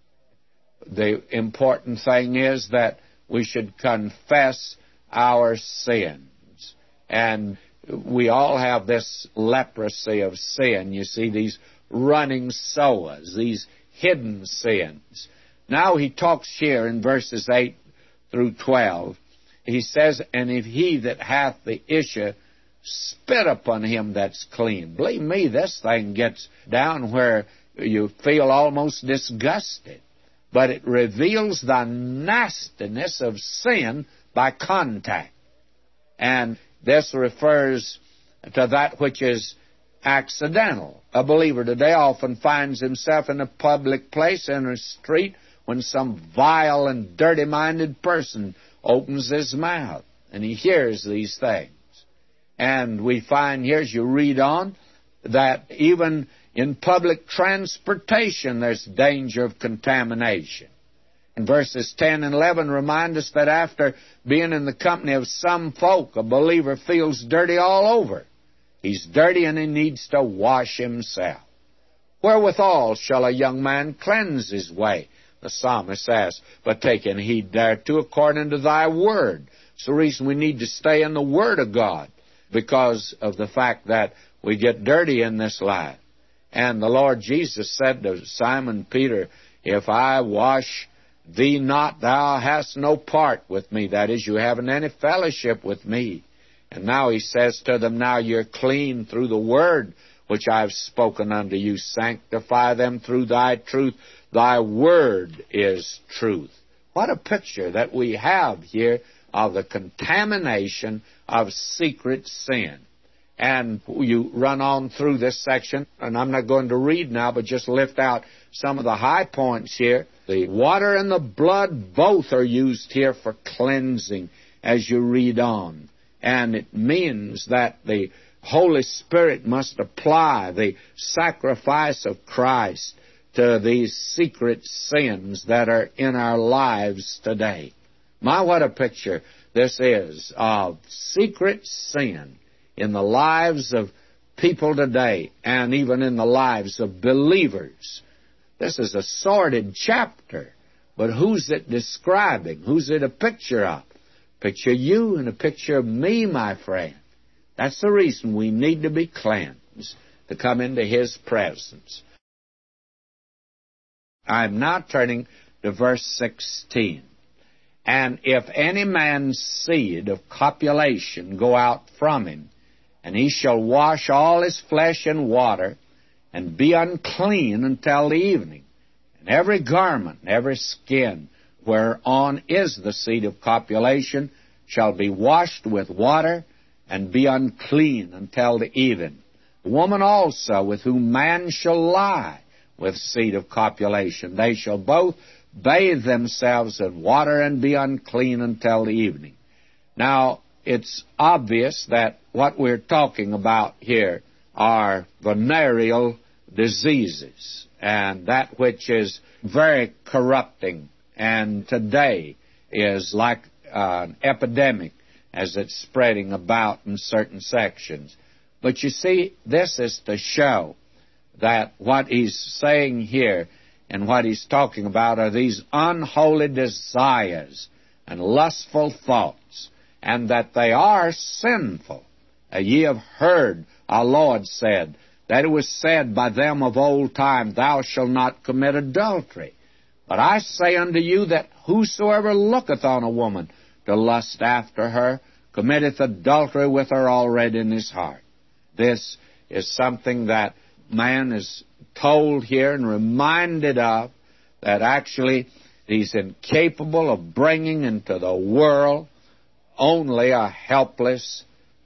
The important thing is that we should confess our sins. And we all have this leprosy of sin. You see, these running soas, these hidden sins. Now he talks here in verses eight through twelve. He says, and if he that hath the issue spit upon him that's clean. Believe me, this thing gets down where you feel almost disgusted. But it reveals the nastiness of sin by contact. And this refers to that which is accidental. A believer today often finds himself in a public place, in a street, when some vile and dirty-minded person opens his mouth, and he hears these things. And we find here, as you read on, that even in public transportation there's danger of contamination. And verses ten and eleven remind us that after being in the company of some folk, a believer feels dirty all over. He's dirty and he needs to wash himself. Wherewithal shall a young man cleanse his way? The psalmist says, but taking heed thereto according to thy word. It's the reason we need to stay in the Word of God, because of the fact that we get dirty in this life. And the Lord Jesus said to Simon Peter, if I wash thee not, thou hast no part with me. That is, you haven't any fellowship with me. And now he says to them, now you're clean through the word which I've spoken unto you. Sanctify them through thy truth. Thy word is truth. What a picture that we have here of the contamination of secret sin. And you run on through this section, and I'm not going to read now, but just lift out some of the high points here. The water and the blood both are used here for cleansing as you read on. And it means that the Holy Spirit must apply the sacrifice of Christ to these secret sins that are in our lives today. My, what a picture this is of secret sin in the lives of people today, and even in the lives of believers. This is a sordid chapter, but who's it describing? Who's it a picture of? Picture you and a picture of me, my friend. That's the reason we need to be cleansed, to come into His presence. I'm now turning to verse sixteen. And if any man's seed of copulation go out from him, and he shall wash all his flesh in water, and be unclean until the evening. And every garment, and every skin, whereon is the seed of copulation, shall be washed with water, and be unclean until the even. The woman also, with whom man shall lie with seed of copulation, they shall both bathe themselves in water, and be unclean until the evening. Now, it's obvious that what we're talking about here are venereal diseases, and that which is very corrupting, and today is like uh, an epidemic as it's spreading about in certain sections. But you see, this is to show that what he's saying here and what he's talking about are these unholy desires and lustful thoughts, and that they are sinful. Uh, ye have heard our Lord said, that it was said by them of old time, Thou shalt not commit adultery. But I say unto you that whosoever looketh on a woman to lust after her, committeth adultery with her already in his heart. This is something that man is told here and reminded of, that actually he's incapable of bringing into the world only a helpless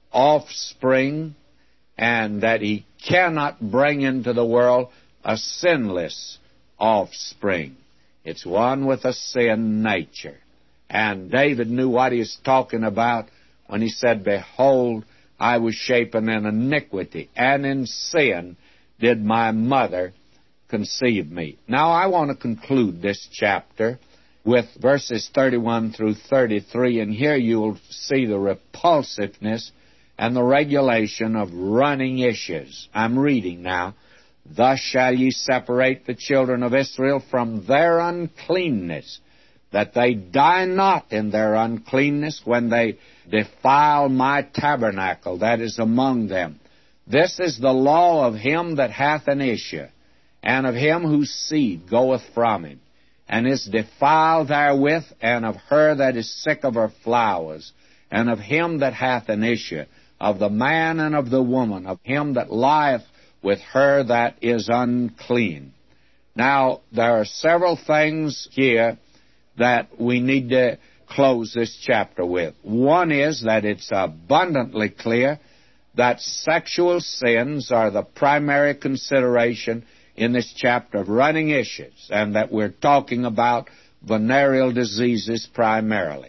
offspring, and that he cannot bring into the world a sinless offspring. It's one with a sin nature. And David knew what he was talking about when he said, Behold, I was shapen in iniquity, and in sin did my mother conceive me. Now I want to conclude this chapter with verses thirty-one through thirty-three, and here you'll see the repulsiveness and the regulation of running issues. I'm reading now. Thus shall ye separate the children of Israel from their uncleanness, that they die not in their uncleanness when they defile my tabernacle that is among them. This is the law of him that hath an issue, and of him whose seed goeth from him, and is defiled therewith, and of her that is sick of her flowers, and of him that hath an issue, of the man and of the woman, of him that lieth with her that is unclean. Now, there are several things here that we need to close this chapter with. One is that it's abundantly clear that sexual sins are the primary consideration in this chapter of running issues, and that we're talking about venereal diseases primarily.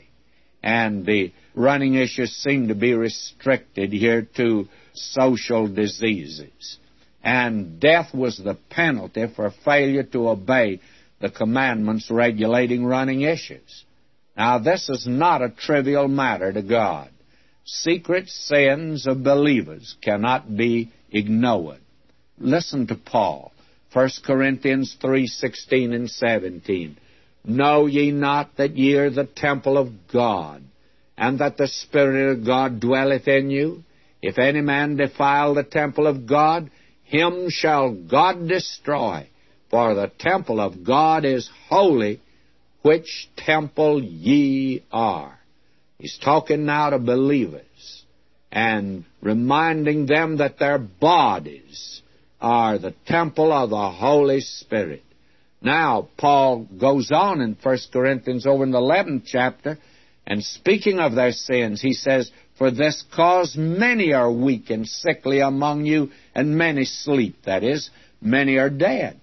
And the running issues seem to be restricted here to social diseases. And death was the penalty for failure to obey the commandments regulating running issues. Now, this is not a trivial matter to God. Secret sins of believers cannot be ignored. Listen to Paul, First Corinthians three sixteen and seventeen. Know ye not that ye are the temple of God, and that the Spirit of God dwelleth in you? If any man defile the temple of God, him shall God destroy. For the temple of God is holy, which temple ye are. He's talking now to believers and reminding them that their bodies are the temple of the Holy Spirit. Now, Paul goes on in First Corinthians over in the eleventh chapter, and speaking of their sins, he says, For this cause many are weak and sickly among you, and many sleep. That is, many are dead.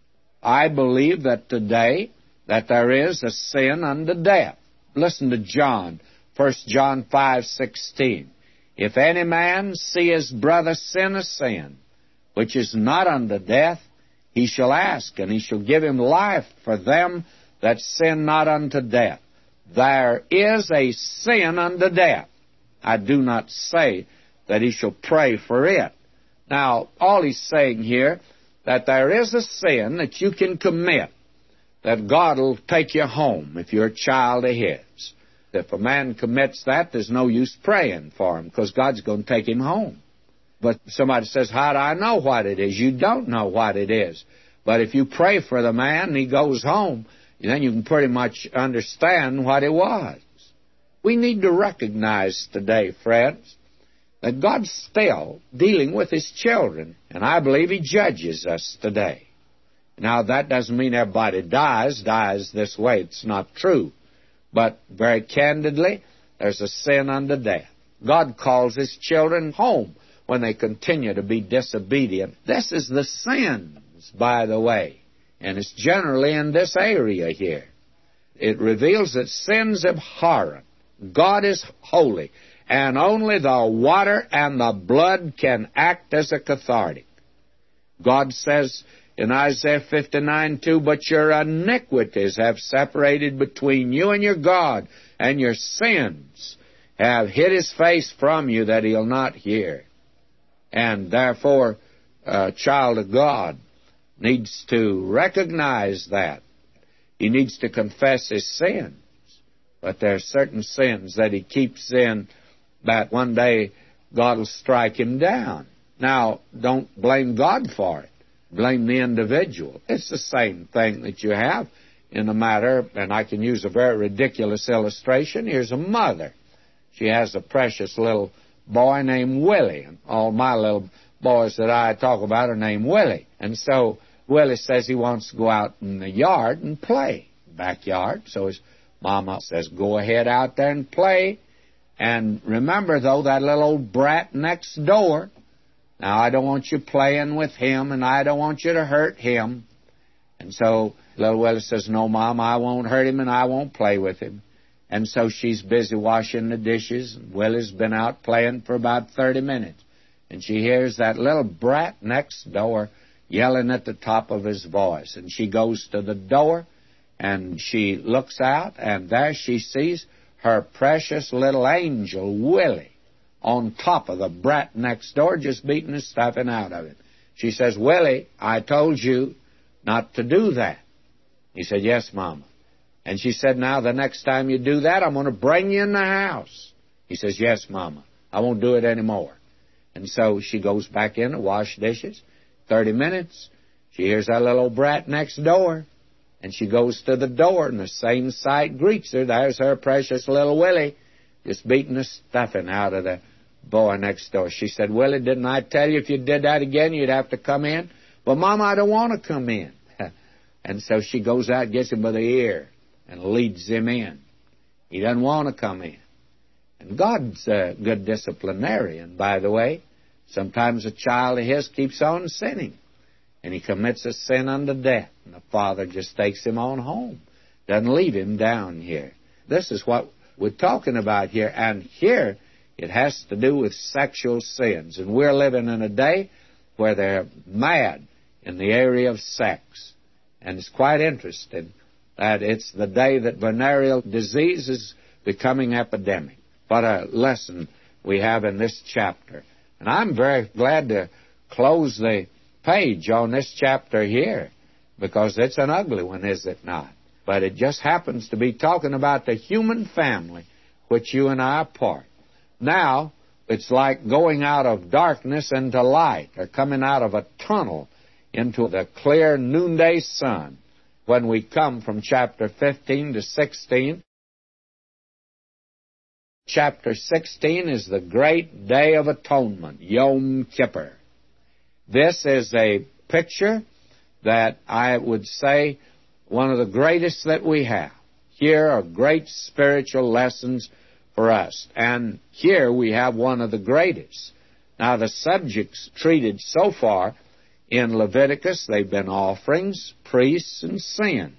I believe that today that there is a sin unto death. Listen to John, First John five sixteen. If any man see his brother sin a sin, which is not unto death, he shall ask, and he shall give him life for them that sin not unto death. There is a sin unto death. I do not say that he shall pray for it. Now, all he's saying here, that there is a sin that you can commit, that God will take you home if you're a child of His. If a man commits that, there's no use praying for him, because God's going to take him home. But somebody says, how do I know what it is? You don't know what it is. But if you pray for the man and he goes home, then you can pretty much understand what it was. We need to recognize today, friends, that God's still dealing with His children, and I believe He judges us today. Now, that doesn't mean everybody dies, dies this way. It's not true. But very candidly, there's a sin unto death. God calls His children home when they continue to be disobedient. This is the sins, by the way, and it's generally in this area here. It reveals that sin's abhorrent. God is holy, and only the water and the blood can act as a cathartic. God says in Isaiah fifty-nine two, But your iniquities have separated between you and your God, and your sins have hid His face from you that He'll not hear. And therefore, a child of God needs to recognize that. He needs to confess his sins. But there are certain sins that he keeps in that one day God will strike him down. Now, don't blame God for it. Blame the individual. It's the same thing that you have in the matter, and I can use a very ridiculous illustration. Here's a mother. She has a precious little boy named Willie. And all my little boys that I talk about are named Willie. And so Willie says he wants to go out in the yard and play, backyard. So his mama says, go ahead out there and play. And remember, though, that little old brat next door. Now, I don't want you playing with him, and I don't want you to hurt him. And so little Willie says, no, Mom, I won't hurt him, and I won't play with him. And so she's busy washing the dishes, and Willie's been out playing for about thirty minutes. And she hears that little brat next door yelling at the top of his voice. And she goes to the door, and she looks out, and there she sees her precious little angel, Willie, on top of the brat next door, just beating the stuffing out of him. She says, Willie, I told you not to do that. He said, yes, Mama. And she said, now, the next time you do that, I'm going to bring you in the house. He says, yes, Mama. I won't do it anymore. And so she goes back in to wash dishes. Thirty minutes, she hears that little brat next door. And she goes to the door, and the same sight greets her. There's her precious little Willie, just beating the stuffing out of the boy next door. She said, Willie, didn't I tell you if you did that again, you'd have to come in? Well, Mama, I don't want to come in. And so she goes out, gets him by the ear, and leads him in. He doesn't want to come in. And God's a good disciplinarian, by the way. Sometimes a child of his keeps on sinning, and he commits a sin unto death, and the Father just takes him on home, doesn't leave him down here. This is what we're talking about here, and here it has to do with sexual sins. And we're living in a day where they're mad in the area of sex. And it's quite interesting that it's the day that venereal disease is becoming epidemic. What a lesson we have in this chapter. And I'm very glad to close the page on this chapter here, because it's an ugly one, is it not? But it just happens to be talking about the human family, which you and I are part. Now, it's like going out of darkness into light, or coming out of a tunnel into the clear noonday sun when we come from chapter fifteen to sixteen. Chapter sixteen is the great day of atonement, Yom Kippur. This is a picture that I would say one of the greatest that we have. Here are great spiritual lessons for us. And here we have one of the greatest. Now, the subjects treated so far in Leviticus, they've been offerings, priests, and sin.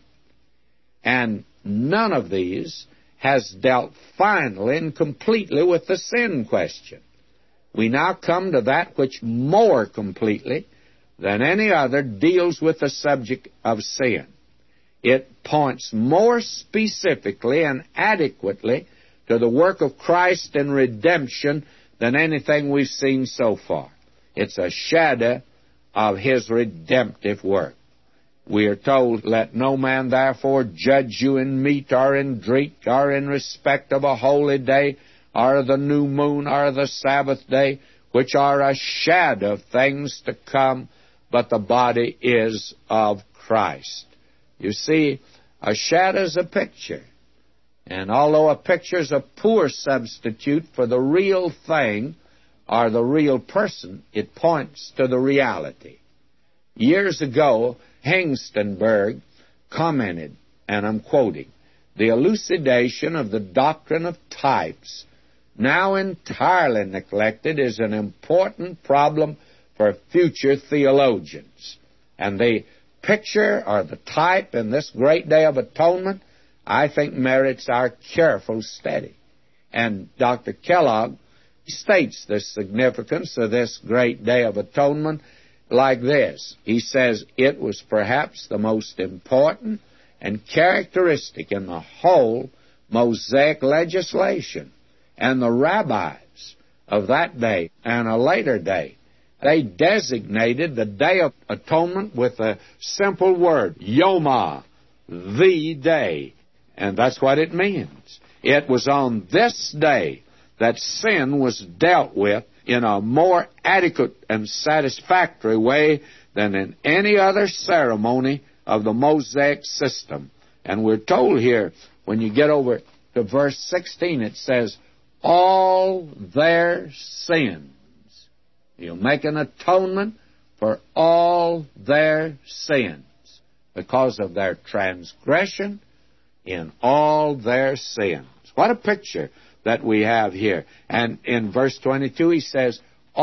And none of these has dealt finally and completely with the sin question. We now come to that which more completely than any other deals with the subject of sin. It points more specifically and adequately to the work of Christ in redemption than anything we've seen so far. It's a shadow of His redemptive work. We are told, let no man therefore judge you in meat or in drink or in respect of a holy day or the new moon or the Sabbath day, which are a shadow of things to come, but the body is of Christ. You see, a shadow is a picture. And although a picture is a poor substitute for the real thing or the real person, it points to the reality. Years ago, Hengstenberg commented, and I'm quoting, "The elucidation of the doctrine of types, now entirely neglected, is an important problem for future theologians." And the picture or the type in this great day of atonement, I think, merits our careful study. And Doctor Kellogg states the significance of this great day of atonement like this. He says, it was perhaps the most important and characteristic in the whole Mosaic legislation, and the rabbis of that day and a later day They designated the Day of Atonement with a simple word, Yoma, the day. And that's what it means. It was on this day that sin was dealt with in a more adequate and satisfactory way than in any other ceremony of the Mosaic system. And we're told here, when you get over to verse sixteen, it says, all their sins. He'll make an atonement for all their sins because of their transgression in all their sins. What a picture that we have here. And in verse twenty-two, he says,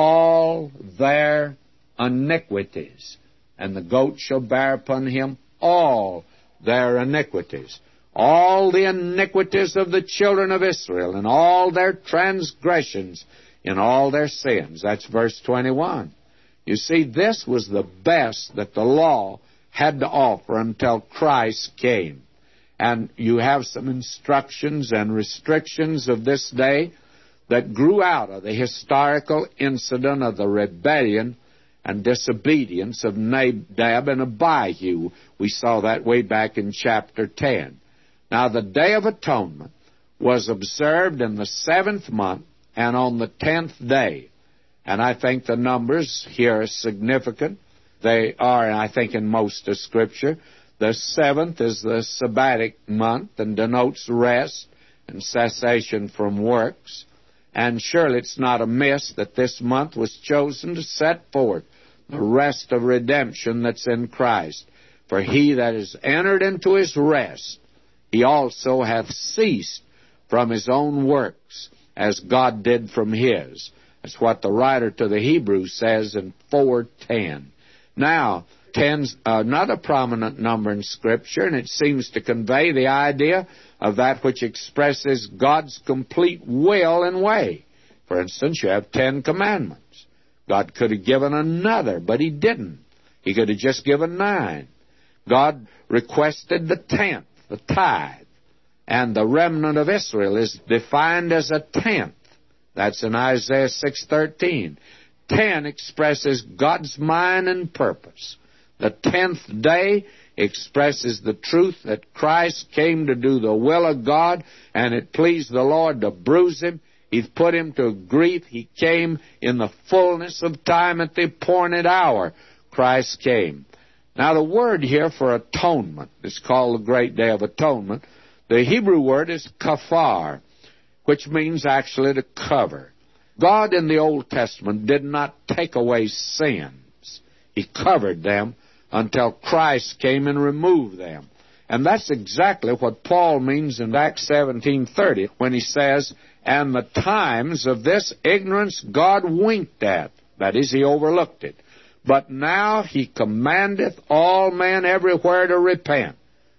all their iniquities. And the goat shall bear upon him all their iniquities. All the iniquities of the children of Israel, and all their transgressions in all their sins. That's verse twenty-one. You see, this was the best that the law had to offer until Christ came. And you have some instructions and restrictions of this day that grew out of the historical incident of the rebellion and disobedience of Nadab and Abihu. We saw that way back in chapter ten. Now, the Day of Atonement was observed in the seventh month and on the tenth day. And I think the numbers here are significant. They are, I think, in most of Scripture. The seventh is the Sabbatic month and denotes rest and cessation from works. And surely it's not amiss that this month was chosen to set forth the rest of redemption that's in Christ. For he that is entered into his rest, he also hath ceased from his own works, as God did from his. That's what the writer to the Hebrews says in four ten. Now, ten's another prominent number in Scripture, and it seems to convey the idea of that which expresses God's complete will and way. For instance, you have Ten Commandments. God could have given another, but he didn't. He could have just given nine. God requested the tenth, the tithe. And the remnant of Israel is defined as a tenth. That's in Isaiah six thirteen. Ten expresses God's mind and purpose. The tenth day expresses the truth that Christ came to do the will of God, and it pleased the Lord to bruise him. He put him to grief. He came in the fullness of time at the appointed hour. Christ came. Now, the word here for atonement is called the Great Day of Atonement. The Hebrew word is kafar, which means actually to cover. God in the Old Testament did not take away sins. He covered them until Christ came and removed them. And that's exactly what Paul means in Acts seventeen thirty when he says, and the times of this ignorance God winked at. That is, he overlooked it. But now he commandeth all men everywhere to repent.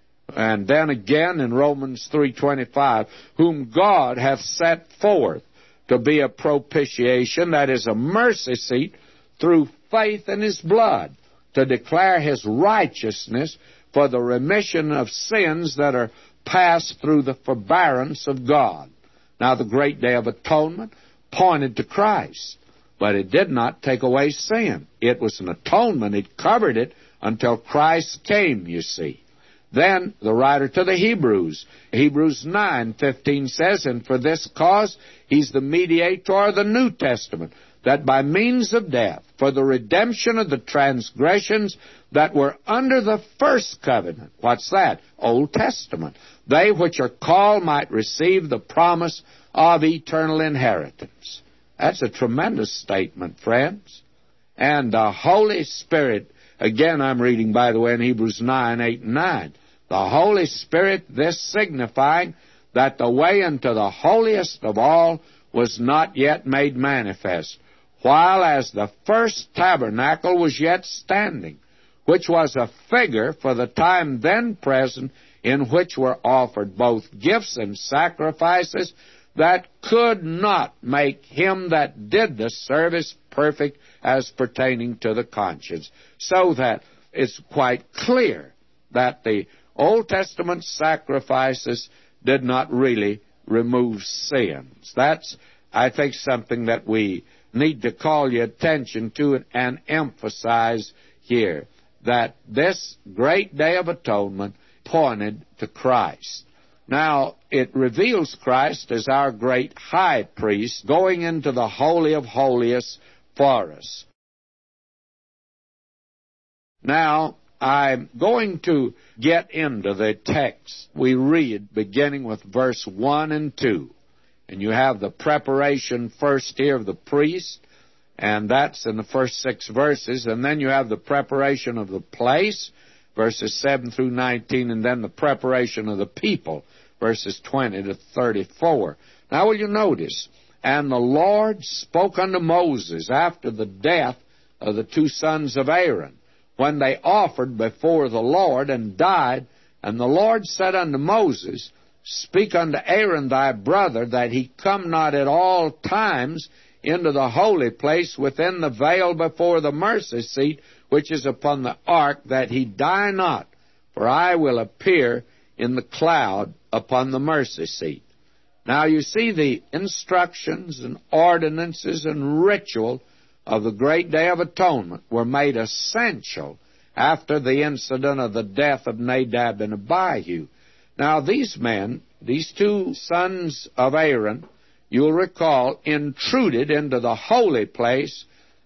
And then again in Romans three twenty-five, whom God hath set forth to be a propitiation, that is a mercy seat, through faith in his blood, to declare his righteousness for the remission of sins that are passed through the forbearance of God. Now, the Great Day of Atonement pointed to Christ, but it did not take away sin. It was an atonement. It covered it until Christ came, you see. Then the writer to the Hebrews, Hebrews nine fifteen says, and for this cause he's the mediator of the New Testament, that by means of death, for the redemption of the transgressions that were under the first covenant. What's that? Old Testament. They which are called might receive the promise of eternal inheritance. That's a tremendous statement, friends. And the Holy Spirit, again I'm reading, by the way, in Hebrews nine, eight, and nine. The Holy Spirit, this signifying that the way into the holiest of all was not yet made manifest, while as the first tabernacle was yet standing, which was a figure for the time then present, in which were offered both gifts and sacrifices that could not make him that did the service perfect as pertaining to the conscience. So that it's quite clear that the Old Testament sacrifices did not really remove sins. That's, I think, something that we need to call your attention to it and emphasize here that this great Day of Atonement pointed to Christ. Now, it reveals Christ as our great high priest going into the Holy of Holies for us. Now, I'm going to get into the text we read beginning with verse one and two. And you have the preparation first here of the priest, and that's in the first six verses. And then you have the preparation of the place, verses seven through nineteen, and then the preparation of the people, verses twenty to thirty-four. Now will you notice, and the Lord spoke unto Moses after the death of the two sons of Aaron, when they offered before the Lord and died. And the Lord said unto Moses, Speak unto Aaron thy brother, that he come not at all times into the holy place within the veil before the mercy seat, which is upon the ark, that he die not. For I will appear in the cloud upon the mercy seat. Now you see the instructions and ordinances and ritual of the great Day of Atonement were made essential after the incident of the death of Nadab and Abihu. Now these men, these two sons of Aaron, you'll recall, intruded into the holy place,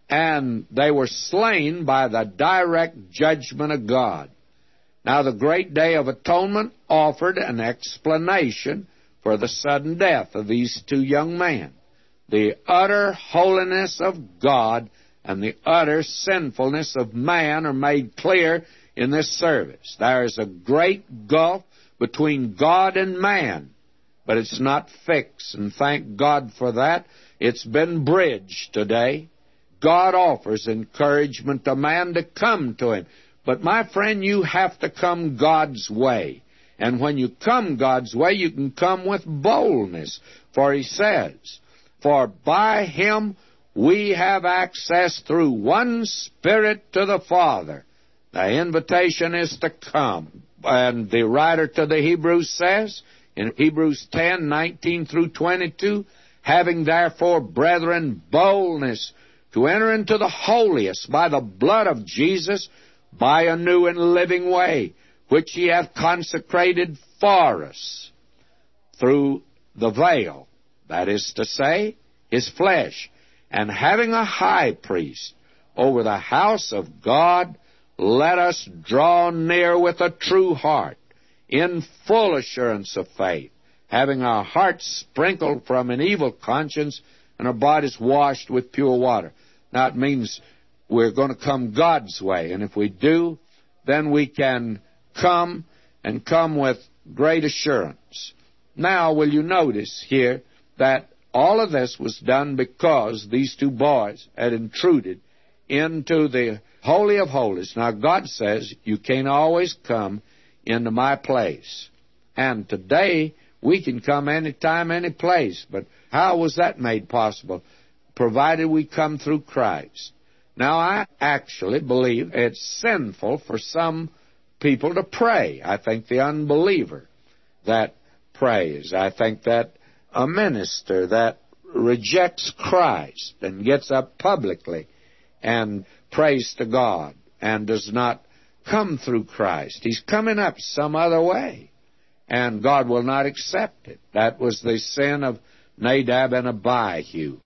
and they were slain by the direct judgment of God. Now the great Day of Atonement offered an explanation for the sudden death of these two young men. The utter holiness of God and the utter sinfulness of man are made clear in this service. There is a great gulf between God and man, but it's not fixed, and thank God for that. It's been bridged today. God offers encouragement to man to come to Him. But my friend, you have to come God's way. And when you come God's way, you can come with boldness. For He says, For by Him we have access through one Spirit to the Father. The invitation is to come. And the writer to the Hebrews says, in Hebrews ten, nineteen through twenty-two, Having therefore, brethren, boldness to enter into the holiest by the blood of Jesus, by a new and living way, which He hath consecrated for us through the veil, that is to say, His flesh, and having a high priest over the house of God, let us draw near with a true heart, in full assurance of faith, having our hearts sprinkled from an evil conscience and our bodies washed with pure water. Now it means we're going to come God's way, and if we do, then we can come and come with great assurance. Now, will you notice here that all of this was done because these two boys had intruded into the Holy of Holies. Now, God says you can't always come into my place. And today, we can come anytime, any place. But how was that made possible? Provided we come through Christ. Now, I actually believe it's sinful for some people to pray. I think the unbeliever that prays, I think that a minister that rejects Christ and gets up publicly and prays to God and does not come through Christ, he's coming up some other way, and God will not accept it. That was the sin of Nadab and Abihu.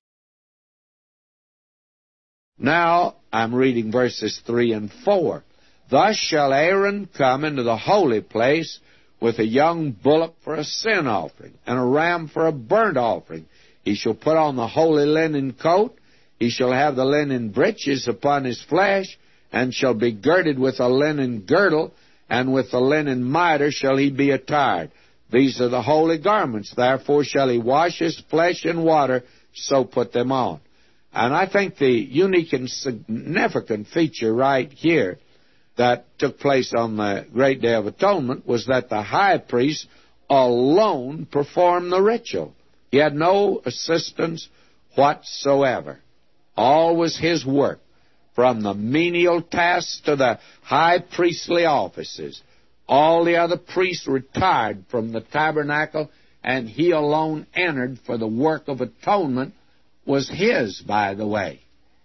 Now, I'm reading verses three and four. Thus shall Aaron come into the holy place with a young bullock for a sin offering, and a ram for a burnt offering. He shall put on the holy linen coat, he shall have the linen breeches upon his flesh, and shall be girded with a linen girdle, and with the linen mitre shall he be attired. These are the holy garments, therefore shall he wash his flesh in water, so put them on. And I think the unique and significant feature right here that took place on the Great Day of Atonement was that the high priest alone performed the ritual. He had no assistance whatsoever. All was his work, from the menial tasks to the high priestly offices. All the other priests retired from the tabernacle, and he alone entered for the work of atonement was his, by the way.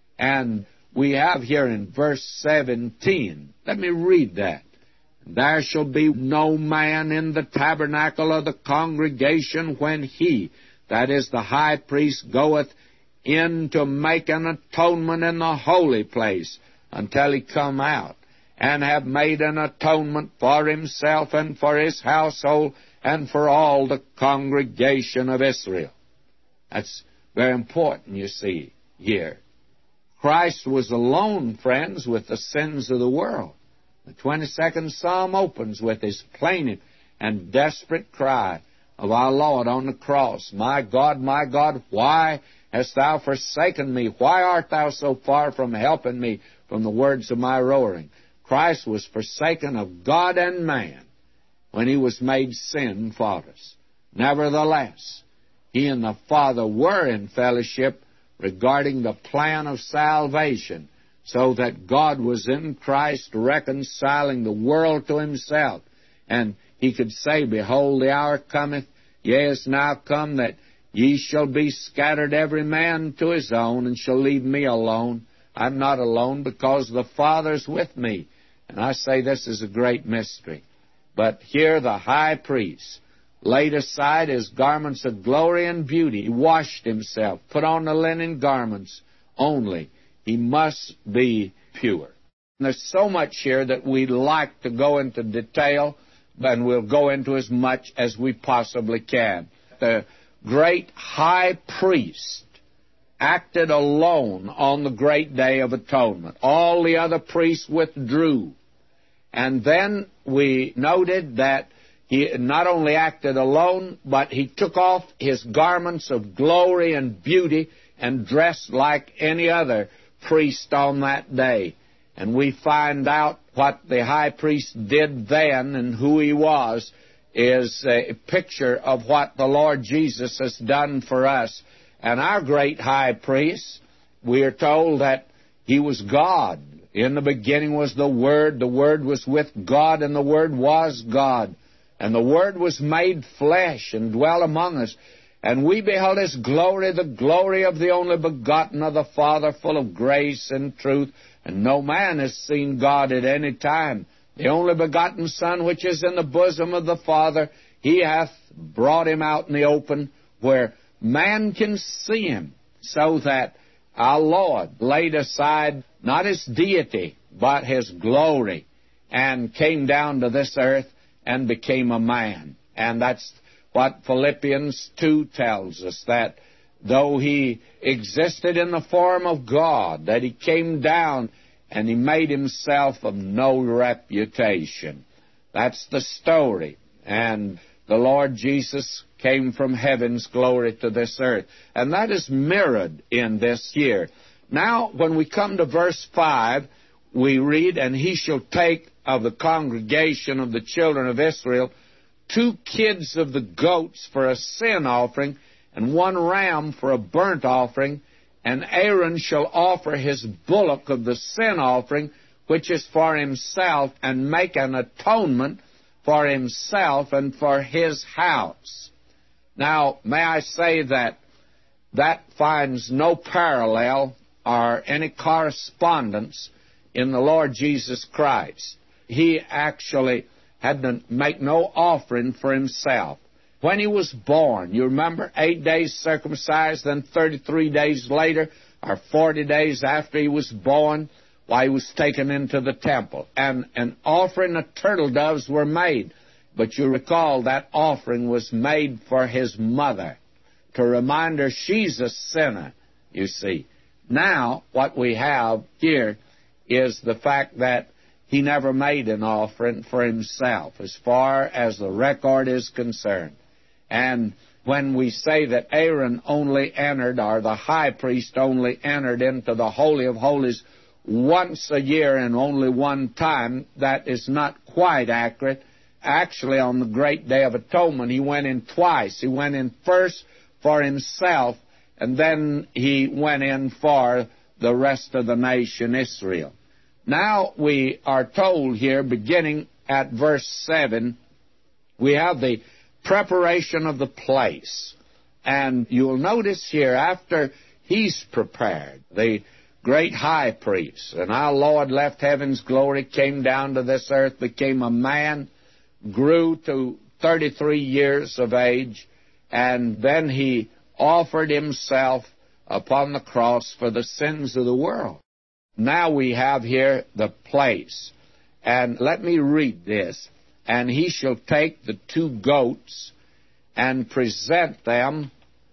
And we have here in verse seventeen, let me read that. There shall be no man in the tabernacle of the congregation when he, that is the high priest, goeth in to make an atonement in the holy place, until he come out, and have made an atonement for himself and for his household and for all the congregation of Israel. That's very important, you see, here. Christ was alone, friends, with the sins of the world. The twenty-second Psalm opens with his plaintive and desperate cry of our Lord on the cross. My God, my God, why hast thou forsaken me? Why art thou so far from helping me from the words of my roaring? Christ was forsaken of God and man when he was made sin for us. Nevertheless, he and the Father were in fellowship regarding the plan of salvation, so that God was in Christ reconciling the world to himself. And he could say, Behold, the hour cometh, yea, is now come, that ye shall be scattered every man to his own, and shall leave me alone. I'm not alone, because the Father's with me. And I say this is a great mystery. But here the high priest laid aside his garments of glory and beauty. He washed himself, put on the linen garments only. He must be pure. And there's so much here that we'd like to go into detail, and we'll go into as much as we possibly can. The great high priest acted alone on the great day of atonement. All the other priests withdrew. And then we noted that he not only acted alone, but he took off his garments of glory and beauty and dressed like any other priest on that day. And we find out what the high priest did then and who he was is a picture of what the Lord Jesus has done for us. And our great high priest, we are told that he was God. In the beginning was the Word, the Word was with God, and the Word was God. And the Word was made flesh and dwelt among us. And we beheld his glory, the glory of the only begotten of the Father, full of grace and truth. And no man has seen God at any time. The only begotten Son, which is in the bosom of the Father, he hath brought him out in the open, where man can see him, so that our Lord laid aside not his deity, but his glory, and came down to this earth and became a man. And that's what Philippians two tells us, that though he existed in the form of God, that he came down and he made himself of no reputation. That's the story. And the Lord Jesus came from heaven's glory to this earth. And that is mirrored in this here. Now, when we come to verse five, we read, And he shall take of the congregation of the children of Israel two kids of the goats for a sin offering, and one ram for a burnt offering, and Aaron shall offer his bullock of the sin offering, which is for himself, and make an atonement for himself and for his house. Now, may I say that that finds no parallel or any correspondence in the Lord Jesus Christ. He actually had to make no offering for himself. When he was born, you remember, eight days circumcised, then thirty-three days later, or forty days after he was born, why, he was taken into the temple. And an offering of turtle doves were made. But you recall that offering was made for his mother, to remind her she's a sinner, you see. Now, what we have here is the fact that he never made an offering for himself, as far as the record is concerned. And when we say that Aaron only entered, or the high priest only entered into the Holy of Holies once a year and only one time, that is not quite accurate. Actually, on the great Day of Atonement, he went in twice. He went in first for himself, and then he went in for the rest of the nation, Israel. Now we are told here, beginning at verse seven, we have the preparation of the place. And you'll notice here, after He's prepared, the great high priest. And our Lord left heaven's glory, came down to this earth, became a man, grew to thirty-three years of age, and then He offered Himself upon the cross for the sins of the world. Now we have here the place. And let me read this. And He shall take the two goats and present them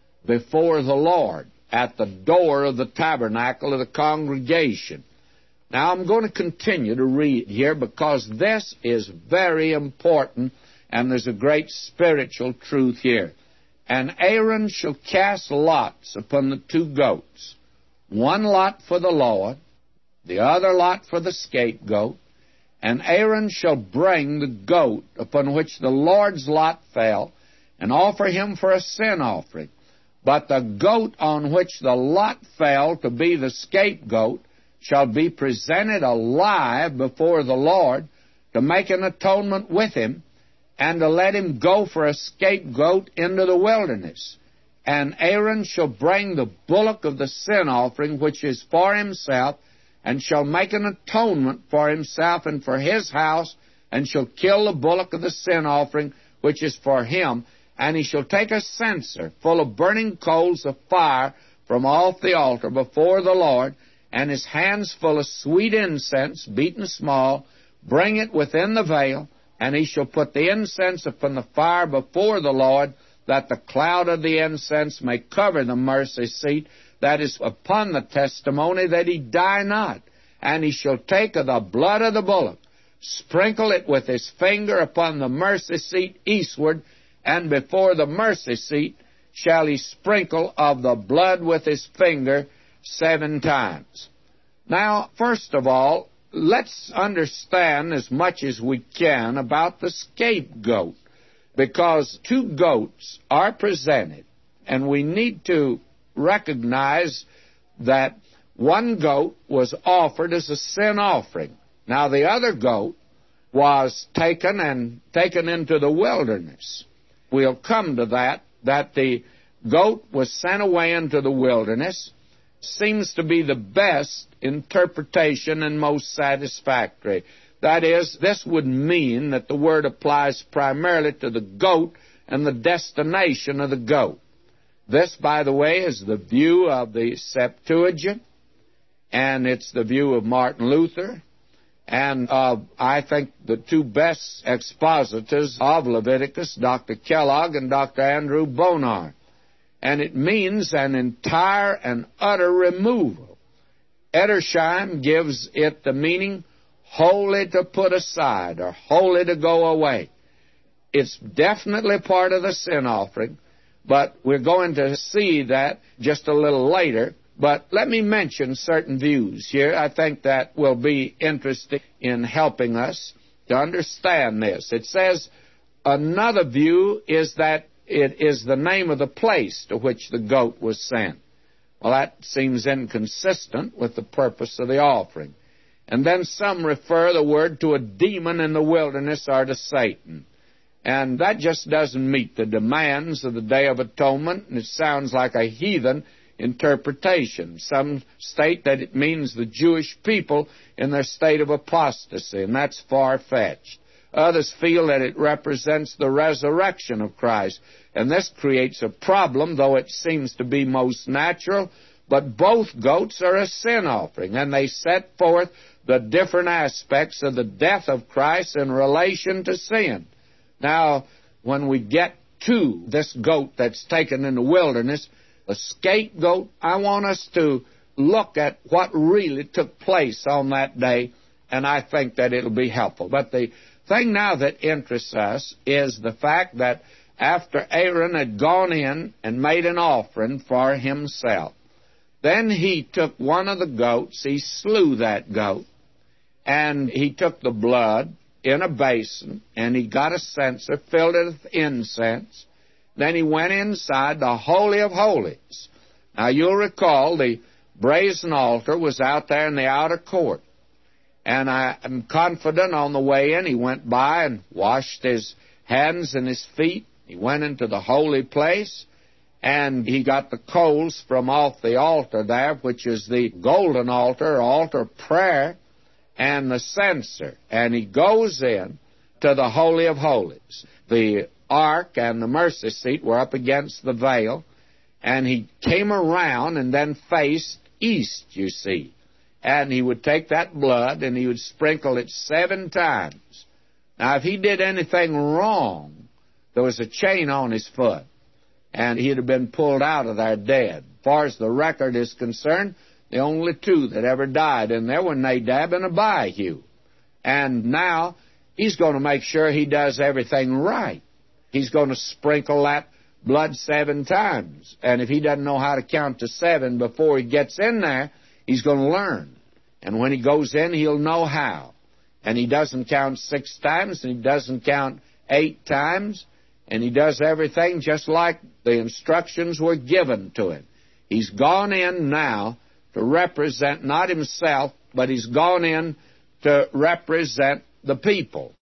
before the Lord at the door of the tabernacle of the congregation. Now I'm going to continue to read here because this is very important and there's a great spiritual truth here. And Aaron shall cast lots upon the two goats, one lot for the Lord, the other lot for the scapegoat. And Aaron shall bring the goat upon which the Lord's lot fell, and offer him for a sin offering. But the goat on which the lot fell to be the scapegoat shall be presented alive before the Lord to make an atonement with him, and to let him go for a scapegoat into the wilderness. And Aaron shall bring the bullock of the sin offering, which is for himself, and shall make an atonement for himself and for his house, and shall kill the bullock of the sin offering, which is for him. And he shall take a censer full of burning coals of fire from off the altar before the Lord, and his hands full of sweet incense, beaten small, bring it within the veil, and he shall put the incense upon the fire before the Lord, that the cloud of the incense may cover the mercy seat that is upon the testimony, that he die not. And he shall take of the blood of the bullock, sprinkle it with his finger upon the mercy seat eastward, and before the mercy seat shall he sprinkle of the blood with his finger seven times. Now, first of all, let's understand as much as we can about the scapegoat, because two goats are presented, and we need to recognize that one goat was offered as a sin offering. Now, the other goat was taken and taken into the wilderness. We'll come to that, that the goat was sent away into the wilderness. Seems to be the best interpretation and most satisfactory. That is, this would mean that the word applies primarily to the goat and the destination of the goat. This, by the way, is the view of the Septuagint, and it's the view of Martin Luther, and of, I think, the two best expositors of Leviticus, Doctor Kellogg and Doctor Andrew Bonar. And it means an entire and utter removal. Edersheim gives it the meaning wholly to put aside or wholly to go away. It's definitely part of the sin offering, but we're going to see that just a little later. But let me mention certain views here. I think that will be interesting in helping us to understand this. It says another view is that it is the name of the place to which the goat was sent. Well, that seems inconsistent with the purpose of the offering. And then some refer the word to a demon in the wilderness or to Satan. And that just doesn't meet the demands of the Day of Atonement, and it sounds like a heathen interpretation. Some state that it means the Jewish people in their state of apostasy, and that's far-fetched. Others feel that it represents the resurrection of Christ, and this creates a problem, though it seems to be most natural. But both goats are a sin offering, and they set forth the different aspects of the death of Christ in relation to sin. Now, when we get to this goat that's taken in the wilderness, the scapegoat, I want us to look at what really took place on that day, and I think that it'll be helpful. But the thing now that interests us is the fact that after Aaron had gone in and made an offering for himself, then he took one of the goats, he slew that goat, and he took the blood in a basin, and he got a censer, filled it with incense. Then he went inside the Holy of Holies. Now, you'll recall the brazen altar was out there in the outer court. And I am confident on the way in, he went by and washed his hands and his feet. He went into the holy place, and he got the coals from off the altar there, which is the golden altar, altar of prayer, and the censer. And he goes in to the Holy of Holies. The ark and the mercy seat were up against the veil, and he came around and then faced east, you see. And he would take that blood and he would sprinkle it seven times. Now, if he did anything wrong, there was a chain on his foot, and he'd have been pulled out of there dead. As far as the record is concerned, the only two that ever died in there were Nadab and Abihu. And now he's going to make sure he does everything right. He's going to sprinkle that blood seven times. And if he doesn't know how to count to seven before he gets in there, he's going to learn. And when he goes in, he'll know how. And he doesn't count six times, and he doesn't count eight times, and he does everything just like the instructions were given to him. He's gone in now to represent not himself, but he's gone in to represent the people.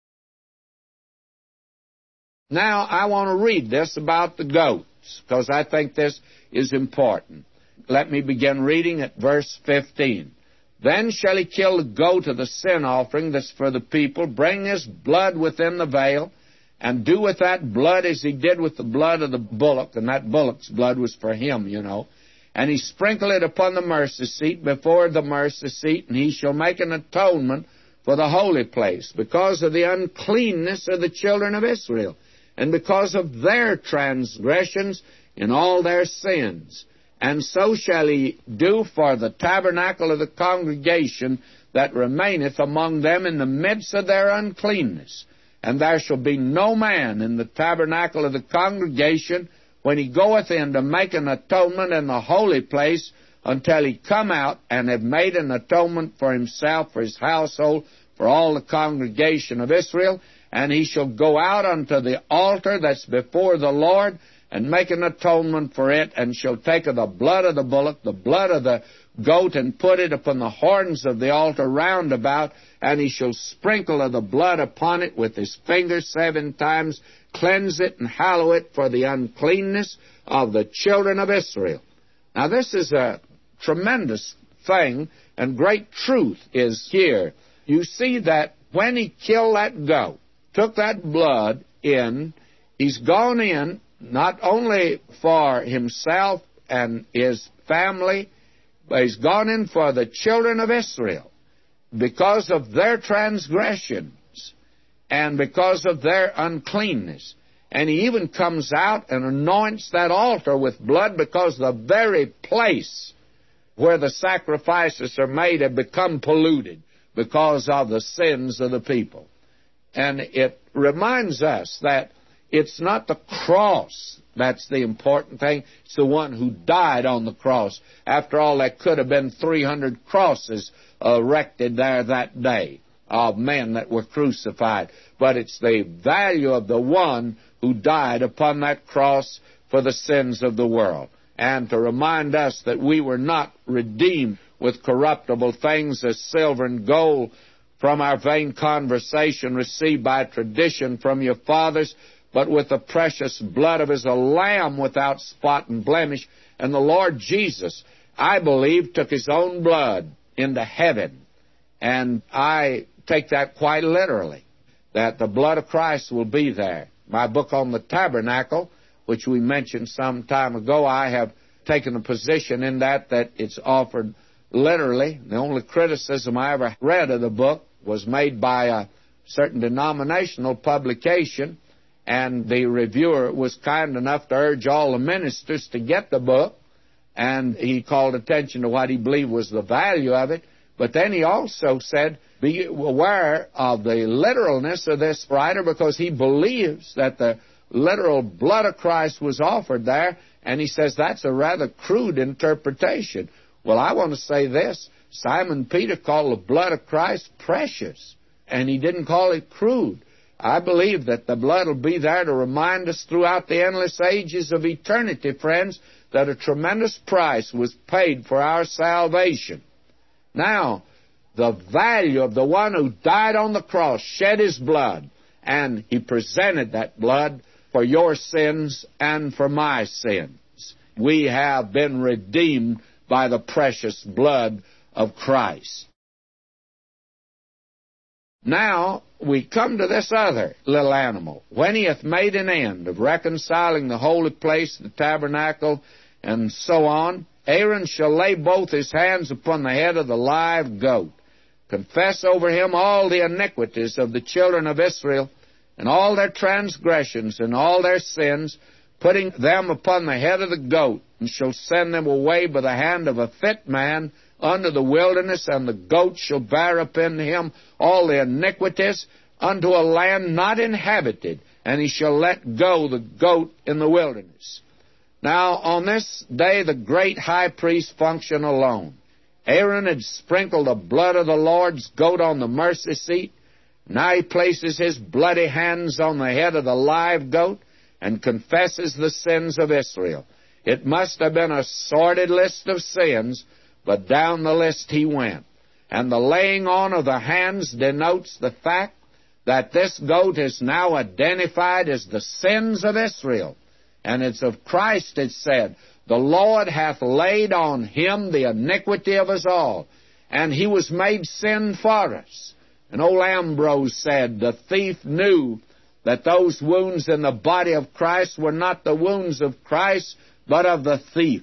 Now, I want to read this about the goats, because I think this is important. Let me begin reading at verse fifteen. Then shall he kill the goat of the sin offering that's for the people, bring his blood within the veil, and do with that blood as he did with the blood of the bullock, and that bullock's blood was for him, you know. And he sprinkle it upon the mercy seat before the mercy seat, and he shall make an atonement for the holy place, because of the uncleanness of the children of Israel, and because of their transgressions in all their sins. And so shall he do for the tabernacle of the congregation that remaineth among them in the midst of their uncleanness. And there shall be no man in the tabernacle of the congregation when he goeth in to make an atonement in the holy place, until he come out and have made an atonement for himself, for his household, for all the congregation of Israel. And he shall go out unto the altar that's before the Lord, and make an atonement for it, and shall take of the blood of the bullock, the blood of the goat, and put it upon the horns of the altar round about, and he shall sprinkle of the blood upon it with his finger seven times, cleanse it and hallow it for the uncleanness of the children of Israel. Now, this is a tremendous thing, and great truth is here. You see that when he killed that goat, took that blood in, he's gone in not only for himself and his family, but he's gone in for the children of Israel because of their transgressions and because of their uncleanness. And he even comes out and anoints that altar with blood, because the very place where the sacrifices are made have become polluted because of the sins of the people. And it reminds us that it's not the cross that's the important thing. It's the one who died on the cross. After all, there could have been three hundred crosses erected there that day of men that were crucified. But it's the value of the one who died upon that cross for the sins of the world. And to remind us that we were not redeemed with corruptible things as silver and gold from our vain conversation received by tradition from your fathers, but with the precious blood of as a lamb without spot and blemish. And the Lord Jesus, I believe, took his own blood into heaven. And I take that quite literally, that the blood of Christ will be there. My book on the tabernacle, which we mentioned some time ago, I have taken a position in that that it's offered literally. The only criticism I ever read of the book was made by a certain denominational publication, and the reviewer was kind enough to urge all the ministers to get the book, and he called attention to what he believed was the value of it. But then he also said, be aware of the literalness of this writer, because he believes that the literal blood of Christ was offered there, and he says that's a rather crude interpretation. Well, I want to say this. Simon Peter called the blood of Christ precious, and he didn't call it crude. I believe that the blood will be there to remind us throughout the endless ages of eternity, friends, that a tremendous price was paid for our salvation. Now, the value of the one who died on the cross, shed his blood, and he presented that blood for your sins and for my sins. we have been redeemed by the precious blood of Christ. Now, we come to this other little animal. When he hath made an end of reconciling the holy place, the tabernacle, and so on, Aaron shall lay both his hands upon the head of the live goat, confess over him all the iniquities of the children of Israel, and all their transgressions and all their sins, putting them upon the head of the goat, and shall send them away by the hand of a fit man unto the wilderness, and the goat shall bear upon him all the iniquities unto a land not inhabited, and he shall let go the goat in the wilderness. Now, on this day the great high priest functioned alone. Aaron had sprinkled the blood of the Lord's goat on the mercy seat. Now he places his bloody hands on the head of the live goat and confesses the sins of Israel. It must have been a sordid list of sins, but down the list he went. And the laying on of the hands denotes the fact that this goat is now identified as the sins of Israel. And it's of Christ, it said, the Lord hath laid on him the iniquity of us all, and he was made sin for us. And old Ambrose said, the thief knew that those wounds in the body of Christ were not the wounds of Christ, but of the thief.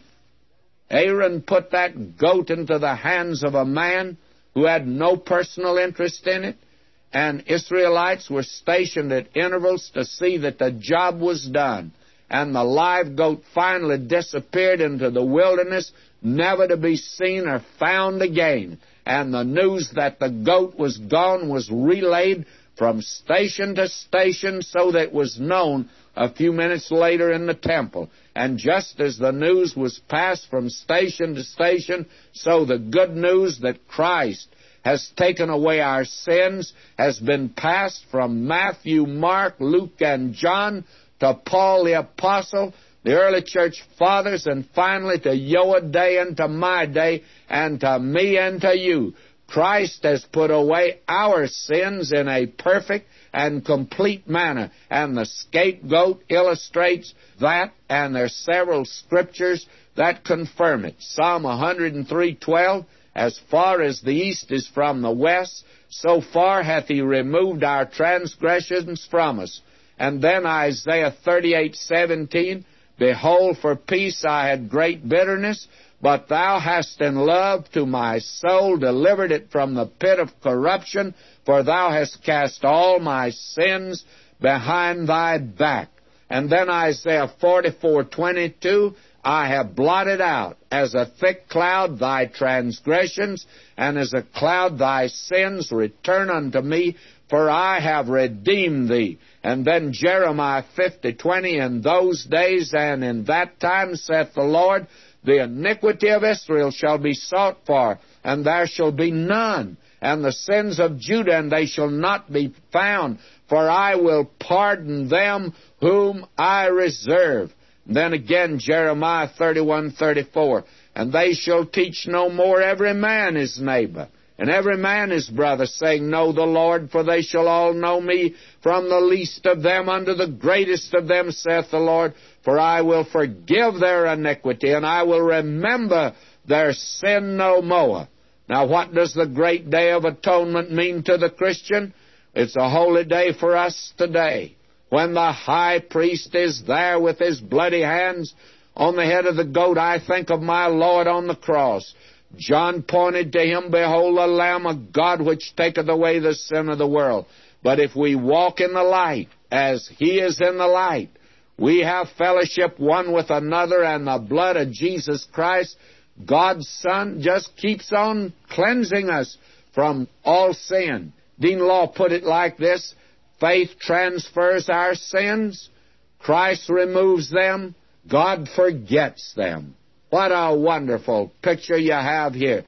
Aaron put that goat into the hands of a man who had no personal interest in it, and Israelites were stationed at intervals to see that the job was done. And the live goat finally disappeared into the wilderness, never to be seen or found again. And the news that the goat was gone was relayed from station to station, so that it was known a few minutes later in the temple. And just as the news was passed from station to station, so the good news that Christ has taken away our sins has been passed from Matthew, Mark, Luke, and John to Paul the Apostle, the early church fathers, and finally to your day and to my day, and to me and to you. Christ has put away our sins in a perfect and complete manner, and the scapegoat illustrates that, and there are several scriptures that confirm it. Psalm one hundred three twelve, as far as the east is from the west, so far hath he removed our transgressions from us. And then Isaiah thirty-eight seventeen, behold, for peace I had great bitterness, but thou hast in love to my soul delivered it from the pit of corruption, for thou hast cast all my sins behind thy back. And then Isaiah forty-four twenty-two, I have blotted out as a thick cloud thy transgressions, and as a cloud thy sins. Return unto me, for I have redeemed thee. And then Jeremiah fifty twenty, in those days and in that time, saith the Lord, the iniquity of Israel shall be sought for, and there shall be none. And the sins of Judah, and they shall not be found, for I will pardon them whom I reserve. And then again Jeremiah thirty-one thirty-four, and they shall teach no more every man his neighbor, and every man his brother, saying, Know the Lord, for they shall all know me, from the least of them unto the greatest of them, saith the Lord. For I will forgive their iniquity, and I will remember their sin no more. Now, what does the great day of atonement mean to the Christian? It's a holy day for us today, when the high priest is there with his bloody hands on the head of the goat. I think of my Lord on the cross. John pointed to him, behold, the Lamb of God, which taketh away the sin of the world. But if we walk in the light, as he is in the light, we have fellowship one with another, and the blood of Jesus Christ, God's Son, just keeps on cleansing us from all sin. Dean Law put it like this: faith transfers our sins, Christ removes them, God forgets them. What a wonderful picture you have here.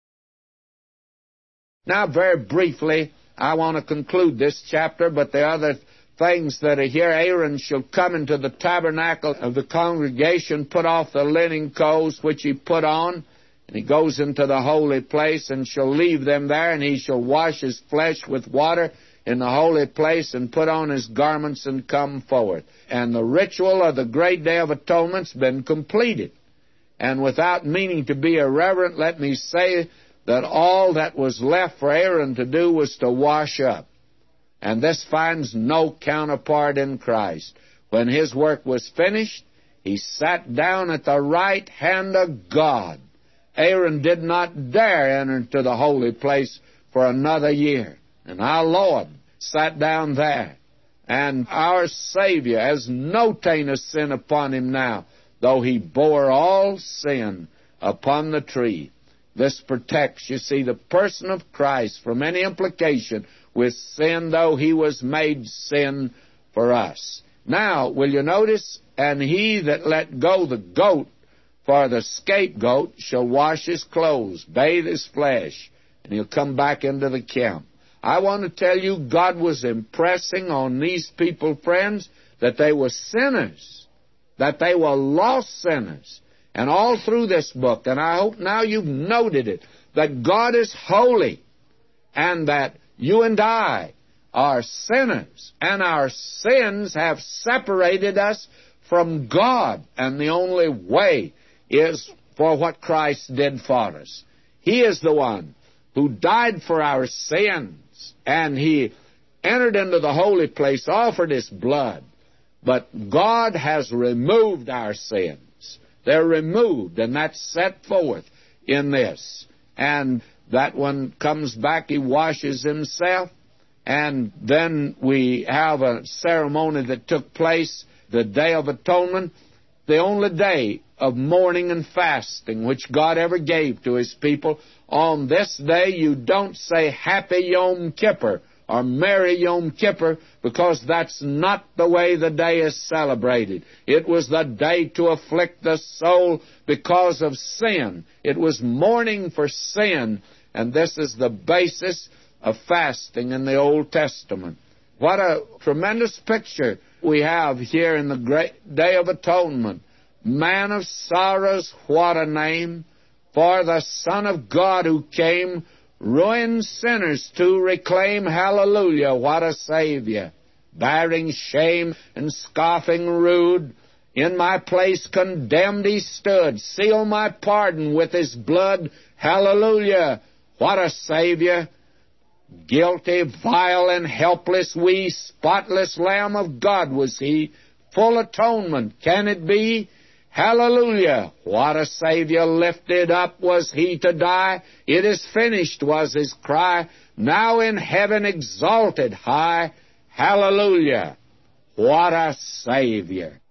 Now, very briefly, I want to conclude this chapter, but there are other things that are here. Aaron shall come into the tabernacle of the congregation, put off the linen clothes which he put on, and he goes into the holy place, and shall leave them there, and he shall wash his flesh with water in the holy place, and put on his garments, and come forward. And the ritual of the great day of atonement's been completed. And without meaning to be irreverent, let me say that all that was left for Aaron to do was to wash up. And this finds no counterpart in Christ. When his work was finished, he sat down at the right hand of God. Aaron did not dare enter into the holy place for another year. And our Lord sat down there. And our Savior has no taint of sin upon him now, though he bore all sin upon the tree. This protects, you see, the person of Christ from any implication with sin, though he was made sin for us. Now, will you notice, and he that let go the goat for the scapegoat shall wash his clothes, bathe his flesh, and he'll come back into the camp. I want to tell you, God was impressing on these people, friends, that they were sinners, that they were lost sinners. And all through this book, and I hope now you've noted it, that God is holy, and that you and I are sinners, and our sins have separated us from God, and the only way is for what Christ did for us. He is the one who died for our sins, and he entered into the holy place, offered his blood. But God has removed our sins. They're removed, and that's set forth in this. And that one comes back, he washes himself, and then we have a ceremony that took place, the Day of Atonement, the only day of mourning and fasting which God ever gave to his people. On this day, you don't say Happy Yom Kippur or Merry Yom Kippur, because that's not the way the day is celebrated. It was the day to afflict the soul because of sin. It was mourning for sin, and this is the basis of fasting in the Old Testament. What a tremendous picture we have here in the great Day of Atonement. Man of sorrows, what a name, for the Son of God who came, ruined sinners to reclaim. Hallelujah, what a Savior. Bearing shame and scoffing rude, in my place condemned he stood, seal my pardon with his blood. Hallelujah, what a Savior. Guilty, vile, and helpless we, spotless Lamb of God was he, full atonement, can it be? Hallelujah! What a Savior, lifted up was he to die. It is finished was his cry, now in heaven exalted high. Hallelujah! What a Savior!